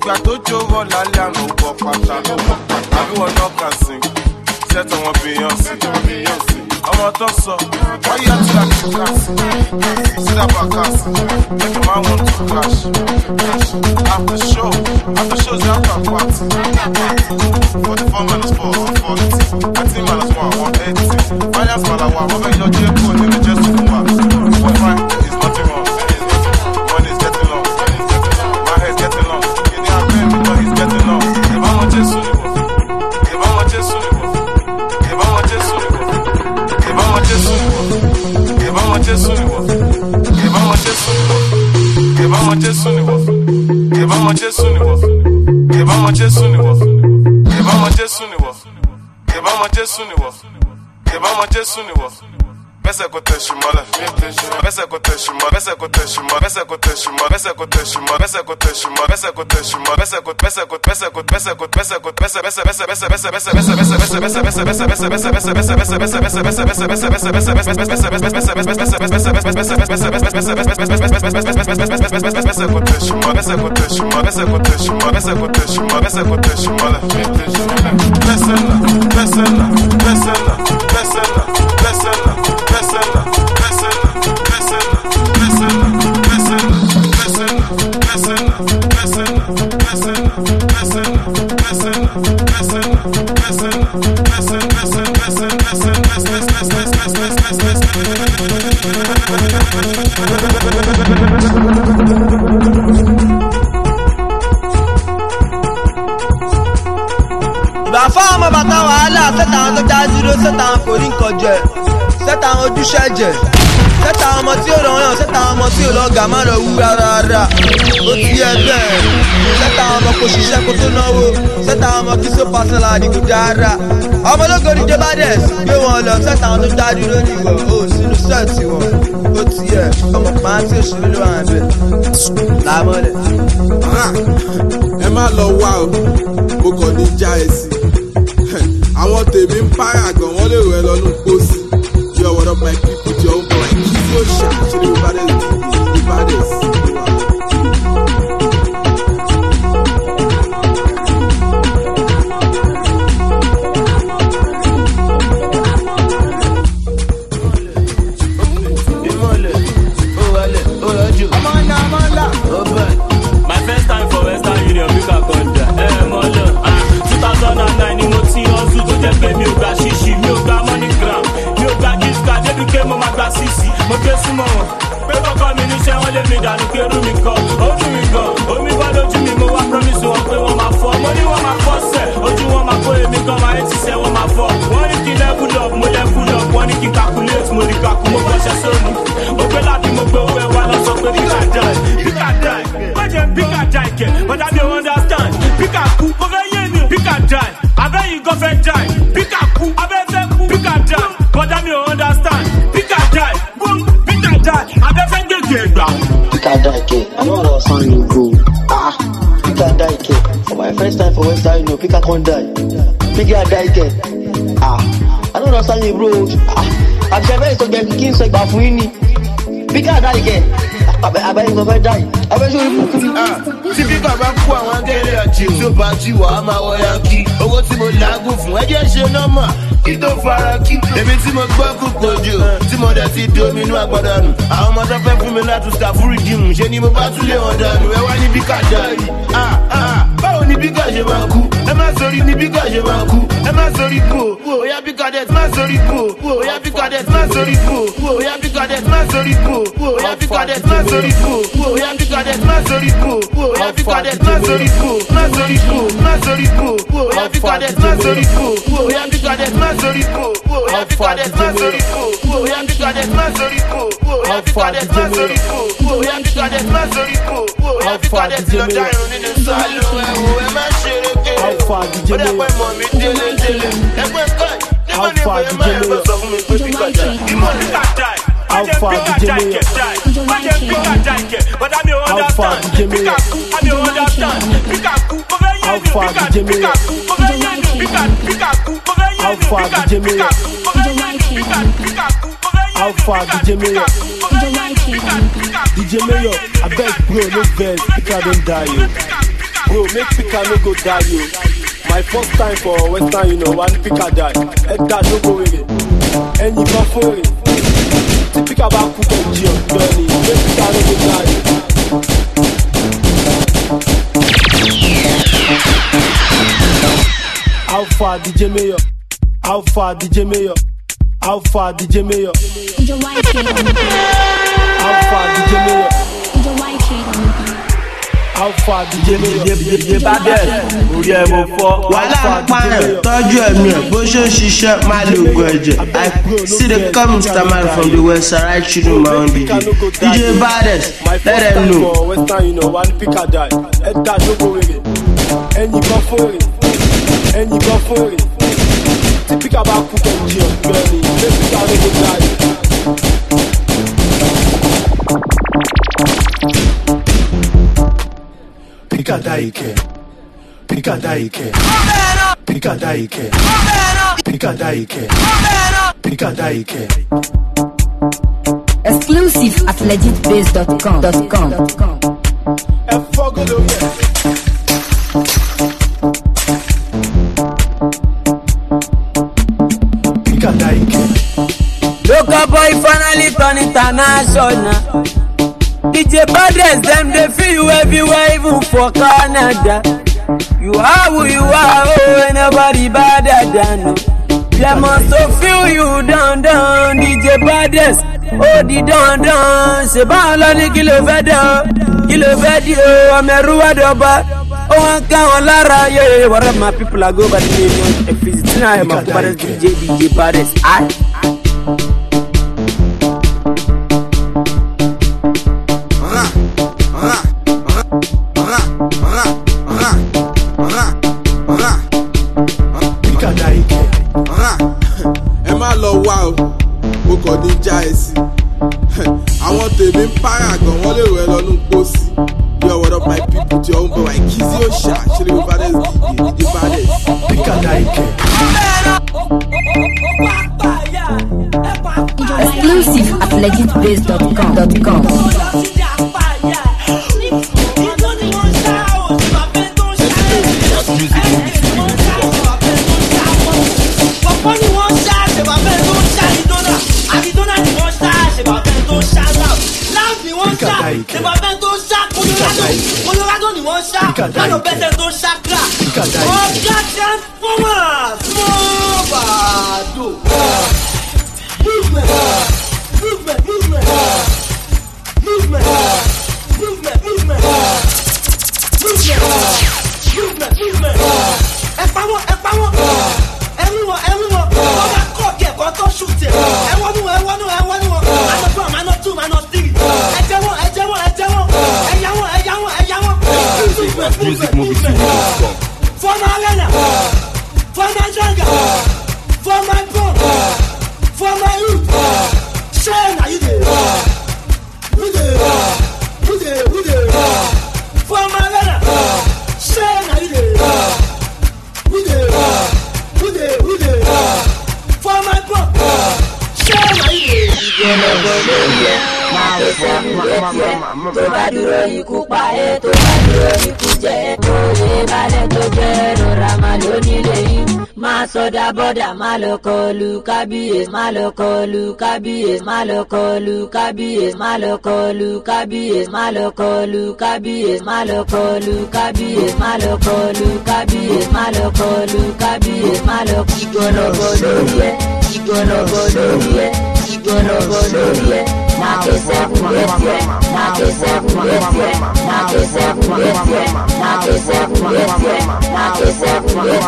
ìgbà tó jówó lálẹ́ àná wọ pátá àbí wọn náà kà sí sẹ́tọ̀ wọn Beyonce ọmọ tó sọ wọ́n yẹ tí a ti kíláàsì sídà bàkàsì make a man want to crash after show is after party 44 minus 4 140 13 minus 1 180 finance malawa wọ́n fẹ́ yọjú ẹ̀kọ́ nínú jésù fún wa wọ́n fine it's nothing wrong money is getting long my hair is getting long kìnìún abẹ́ mi náà is getting long ìbámu jésù ni wọ́n ìbámu jésù ni wọ́n ìbámu jésù ni wọ́n ìbámu jésù ni wọ́n ìbámu jésù ni wọ́n ìbámu jésù ni wọ́n ìbámu jésù ni wọ́n ìbámu jésù ni wọ́n ìbámu jésù ni wọ́n ìbámu jésù ni wọ́n ìbámu jésù ni wọ́n ìbámu jésù ni wọ́n. Bẹ́sẹ̀ kò tẹ̀ ṣùmọ́lẹ̀, bẹ́sẹ̀ kò tẹ̀ ṣùmọ́, bẹ́sẹ̀ kò tẹ̀ ṣùmọ́, bẹ́sẹ̀ kò tẹ̀ ṣùmọ́, bẹ́sẹ̀ kò tẹ̀ ṣùmọ́, bẹ́sẹ̀ kò tẹ̀ ṣùmọ́, bẹ́sẹ̀ kò tẹ̀ ṣùmọ́, bẹ́sẹ̀ kò bẹ́sẹ̀ kò bẹ́sẹ̀ kò bẹ́sẹ̀ kò bẹ́sẹ̀ kò bẹ́sẹ̀ bẹ́sẹ̀ bẹ́sẹ̀ bẹ́sẹ̀ bẹ́sẹ̀ ìgbà fáwọn ọmọ bàtà wàhálà sẹ́tà àwọn tó já dúró sẹ́tà àwọn kò rí nǹkan jẹ sẹ́tà àwọn ojúṣe jẹ sẹ́tà àwọn ọmọ tí ó rọrùn sẹ́tà àwọn ọmọ tí ó lọ́gà má lọ wú rárá ó ti yẹ bẹ́ẹ̀ sẹ́tà àwọn ọmọ kò ṣiṣẹ́ kó tó náwó sẹ́tà àwọn ọmọ kí só pàṣẹlá àdìgò dára ọmọ ológo ní jebades gbé wọn lọ sẹ́tà àwọn tó já dúró nìwọ̀ ó sínú sẹ́ẹ̀tì wọn ó ti yẹ ọmọ pàá tí òṣèré ló wà ń bẹ̀ lámọ́lẹ̀. ẹ má lọ wá o mo kàn ní já ẹ sí àwọn tèmi ń pààyà gan wọ́n lè rẹ̀ lọ́nu pósí yọ what up my people jọ ń bọ̀ kí ló ṣàṣẹ ní Ìbàdàn. My first time for Western Union, pick a contra. Molo, 2009 ni mo ti hustle tó jẹ́ pé mi ò gba ṣíṣí, mi ò gba MoneyGram, mi ò gba Giska, débi pé mo máa gba sísì. Mo gbé súnmọ́ wọn, pé kọ́kọ́ mi níṣẹ́ wọ́n lé mi dànù pé rú mi kọ́. Ó dùn mí gan, omi bọ́ lójú mi, mo wá promise wọn pé wọ́n máa fọ́. Mo ní wọ́n máa fọ́ sẹ̀, ojú wọn máa kó èmi gan, máa ń ṣiṣẹ́ wọ́n máa fọ́. Wọ́n ní kí level up, mo level up, wọ́n ní kí calculate, mo rí kakú, mo gbọ́ṣẹ́ sóni. Mo gbé láti mo gbé owó ẹ̀ wá lọ sọ pé Bika die. Bika die kẹ̀, but I don't understand. Bika kú, mo fẹ́ yé mi. Bika die, abẹ́yìn gan fẹ́ die. Bika kú, abẹ́ fẹ́ kú. Bika die, but I don't understand. Bika die, boom. Bika die, abẹ́ fẹ́ gègé ẹgbà. Bika die kẹ̀, I don't understand you bro. Bika die kẹ̀, for my first time for Western Union, Bika can't die. Bika die kẹ̀, I don't understand you bro. Àbíṣẹ́fẹ́ ìsọ̀gbẹ̀ kí n sọ ìgbà fún yín ni. Bika die kẹ̀. Abẹ́yìn kan fẹ́ dá yìí, abẹ́ṣọ́ orí kúkú. Tí bíkà bá kú àwọn akẹ́lẹ́ àti tó bá jí wà á máa wọ yankí. Owó tí mo làágùn fún ẹjẹ́ ṣe nọ́mà kí tó fara kí. Èmi tí mo gbọ́ kúkú ojú tí mo dẹ̀ ti domi inú àgbàdà nù. Àwọn ọmọ tó fẹ́ fún mi láti ṣàfúrì dìmú. Ṣé ni mo bá tún lé wọn dànù? Ẹ wá ní bíkà dá yìí. Báwo ni bíkà ṣe máa kú? Ẹ má sọrí ní bíkà ṣe máa kú. Ẹ má sọrí kú o. Oya bíkà dẹ̀ má sọrí kú o. Oya bíkà dẹ̀ má sọrí kú o. Oya bíkà dẹ̀ má sọrí kú o. Oya bíkà dẹ̀ má sọrí kú o. Oya bíkà dẹ̀ má sọrí kú o. Oya bíkà dẹ̀ má sọrí kú o. Má sọrí kú o. Má sọrí kú o. Oya bíkà dẹ̀ má sọrí kú o. Oya bíkà dẹ̀ má sọrí kú o. Oya bíkà dẹ̀ má sọrí kú o. Oya bíkà dẹ̀ má sọrí kú o. Oya bíkà dẹ̀ má sọrí kú o. Oya bíkà dẹ̀ má sọrí kú o. Oya bíkà dẹ̀ ti lọ dá irun nínú sálọ ẹ̀wọ̀ ẹ má ṣeré kéré. Ó dẹ̀ pẹ́ mọ̀ mí délé délé. Ẹgbẹ́ káì nígbà ní ìwé ẹ̀ máa ẹ̀ bọ̀ sọ fún mi pé bíkà dá. Ìmọ̀ nígbà dá ẹ̀. Alpha DJ Mayor. But I don't understand. Bika ku, I don't understand. Bika ku, Alpha DJ Mayor. Alpha DJ Mayor. Alpha DJ Mayor. DJ Mayor, I beg bro, no vex, Bika don't die. Bro, make pick no go die, yo. My first time for Western Union, one picker die. Edgar no go with it. And you go for it. Pick about cook and Gio, Johnny. Make picker no go die. How far DJ Mayor? How far DJ Mayor? How far DJ Mayor? How far DJ Mayor? How far DJ Mayor? Wàhálà ń pààyàn tọ́jú ẹ̀mí ẹ̀ bó ṣe ń ṣiṣẹ́ má lè ògùn ẹ̀jẹ̀. I see the come Mr. Man from the west side children my own DJ. DJ Baddest, let them know. Western Union, one picker die. Edgar no go with it. And you go for it. And you go for it. Pick about cook and Gio, Johnny. Make picker no go die. Picadaike, Picadaike, Picadaike, Picadaike, Picadaike. Exclusive at legitbase.com. Local boy finally turn international. DJ Baddest, them they feel you everywhere, even for Canada. You are who you are, oh, ain't nobody better than you. They must so feel you down, DJ Baddest. Oh, the down, c'est pas l'année qui le fait dire, I'm a roi d'oba. Oh, I can't lara, yeah, what up, my people are go by the name of Fizitina, I'm a Baddest DJ Baddest. Mo kàn ní já ẹ sí. Àwọn tèmi ń para gan, wọ́n lè rẹ̀ lọ́nù pósí. Yo, what up my people, tí ọ̀hún bọ̀ wá Kizzy Osha, ṣe lè Baddest DJ Baddest. Picadaike. Exclusive at legitbase.com. C'est pas ben ton chat, Colorado ni mon chat, là le bête ton chakra. Oh, Jackson, for moi, small bado. Movement. Et pas moi. Everyone. On va croquer quand on shoot. Everyone. Man not two, man not three. Movement. For my arena, for my jungle, for my bomb, for my youth. Share now you there. Who there? For my arena, share now you there. Who there? For my bomb, share now you there. Tó bá dúró ikú pa ẹ́, tó bá dúró ikú jẹ ẹ́, tó lè balẹ̀ tó jẹ́ rọra máa ló nílé yín. Máa sọdá bọ́dà, máa lọ kọlu kábíyèsí, máa lọ kọlu kábíyèsí, máa lọ kọlu kábíyèsí, máa lọ kọlu kábíyèsí, máa lọ kọlu kábíyèsí, máa lọ kọlu kábíyèsí, máa lọ kọlu kábíyèsí, máa lọ kọlu kábíyèsí, máa lọ ìgbọ̀nàbọ̀ lórí ẹ̀, ìgbọ̀nàbọ̀ lórí ẹ̀, ìgbọ̀nàbọ̀ lórí ẹ̀. Knock yourself with it, knock yourself with it, knock yourself with it, knock yourself with it, knock yourself with it.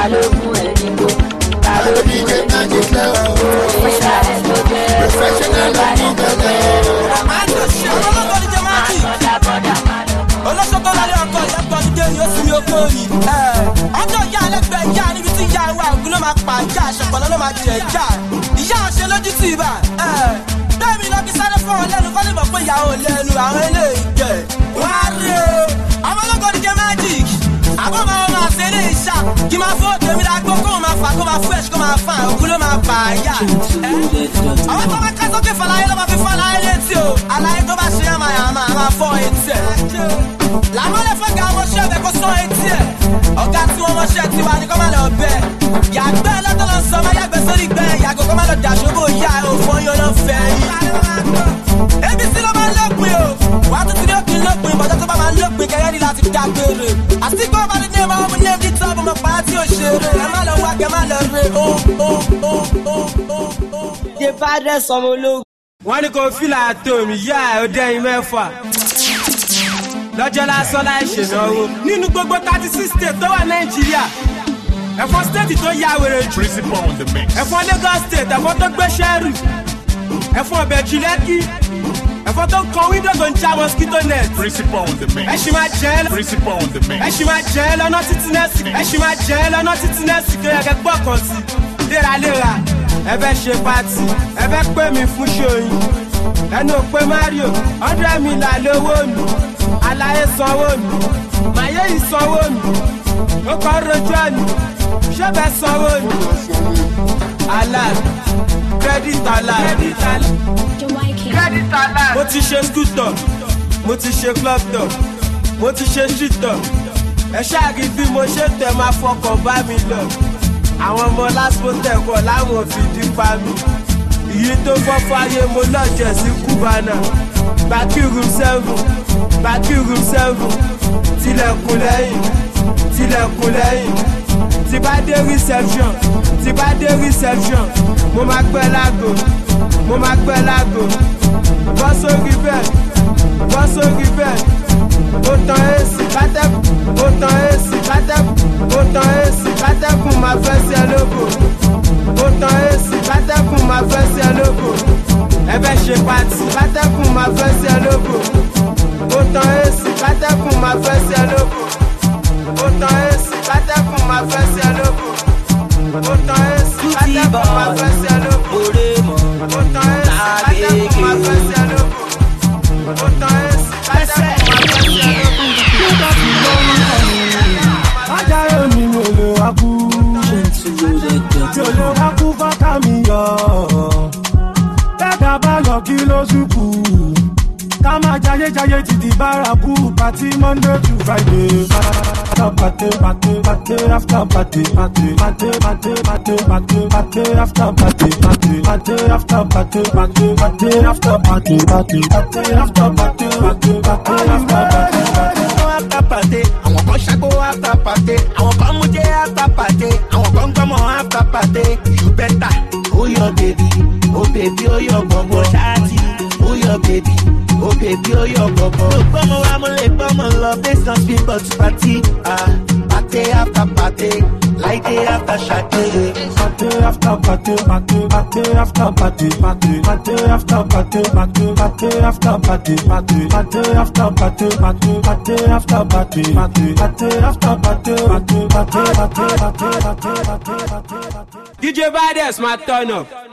Professional ọjọ́ ìyá ẹlẹ́gbẹ̀ẹ́ ìyá níbi tí ìyá wa ògùn ló máa pa ìyá àṣepọ̀lọ́ ló máa jẹ ìyá ìyá àṣẹ lójú tì bá bẹ́ẹ̀ni lọ kí sáré fún ọ lẹ́nu kọ́ lè mọ̀ pé ìyàwó lẹ́nu àwọn eléyìí jẹ wá rí o ọmọ ológun ní jẹ magic àbọ̀ máa ṣe eré ìṣá kí máa fọ́ tèmi lágbó kó máa fà kó máa fresh kó máa fà ògùn ló máa pa ìyá àwọn tó bá ká sókè fàlàyé ló máa fi fọ́ àlàyé létí o àlàyé tó bá ṣe àmàyàmà máa fọ́ etí ẹ̀ làmọ́lẹ̀ fọ́gà ọmọṣẹ́ ọbẹ̀ kó sọ etí ẹ̀ ọ̀gá tí wọ́n mọṣẹ́ tiwa ni kó má lọ bẹ́ẹ̀ yàgbẹ́ lọ́tọ́ lọ sọ má yàgbẹ́ sórí gbẹ́ yàgò kó má lọ dàṣọ́bò yá òfò yan lọ fẹ́ yìí. abc ló máa ń lópin o wàá tún ti ní òkè lópin bọ́dọ̀ tó bá máa ń lópin kẹrẹ́ ní láti dágbére àsìkò bá ní ní ọmọ ọmọ ní ẹbí tó ọmọ pa á tí ò ṣeré ẹ má lọ wá kẹ má lọ rè ó. ṣe bá dẹ́ sọmọ ológun. wọ́n ní kò fìlà tó mi yá ẹ̀ ó dẹ́yìn mẹ́fà lọ́jọ́ lásán láì ṣènáwó nínú gbogbo 36 states tó wà nàìjíríà ẹ̀fọ́ state tó yá wèrè jù ẹ̀fọ́ lagos state ẹ̀fọ́ tó gbé sẹ́rù ẹ̀fọ́ ọ̀bẹ̀jì lẹ́kì ẹ̀fọ́ tó ń kan window tó ń já mosquito net ẹ̀ṣin máa jẹ́ lọ́nà títí nẹ́ẹ̀sì tó yẹ kẹ́ gbọ́ kan sí léraléra ẹ fẹ́ ṣe pati ẹ fẹ́ pè mí fún ṣòyìn ẹnu òpè mario 100 million lówó mi àlàyé sanwó mi màyé ìsanwó mi ó kọ́ rojú ẹni ṣé bẹ́ẹ̀ sanwó mi alad credit alad mo ti ṣe scooter mo ti ṣe club tour mo ti ṣe street tour ẹ ṣáàgì bí mo ṣe tẹ̀ máa fọkàn bá mi lọ àwọn ọmọ lásìkò tẹ̀kọ̀ láwọn fìdí pa mi ìyí tó fọ́ fáyé mo lọ́jẹ̀ sí cubana bàkí room 7 tilẹ̀kùn lẹ́yìn tí bá dé reception mo máa gbẹ́ lágo bọ́ sórí bẹ́ẹ̀ ó tan èsì kátẹ́kùn máa fẹ́ sí ẹ lóko ó tan èsì kátẹ́kùn máa fẹ́ sí ẹ lóko ẹ fẹ́ ṣe pati kátẹ́kùn máa fẹ́ sí ẹ lóko ó tan èsì kátẹ́kùn máa fẹ́ sí ẹ lóko ó tan èsì kátẹ́kùn máa fẹ́ sí ẹ lóko ó tan èsì kátẹ́kùn máa fẹ́ sí ẹ lóko ó tan èsì kátẹ́kùn máa fẹ́ sí ẹ lóko ó tan èsì kátẹ́kùn máa fẹ́ sí ẹ lóko. Ajayo mi ò lè wá kú, tí ò lè wá kú fọ́tà mi yọ. Bẹ́ẹ̀dá bá lọ kí ló ṣùkú, ká máa jayé títí bárakú, pàtí Monday to Friday. After party, after party, after party, after party, after party, after party, after party, after party, after party, àwọn kan ṣàgbó after party, àwọn kan mú jẹ́ after party, àwọn kan gbọ́mọ̀ after party. You better hold your baby, oh baby, oh your bọ̀bọ̀ ṣáàtì, oh your baby, oh baby, oh your bọ̀bọ̀. Mo gbọ́mọ̀ wa mo lè gbọ́mọ̀ lọ based on people to party, party after party, like day after shade. Party after party, party after party, party after party, party after party, party after party, party after party, DJ Bades, my turn up.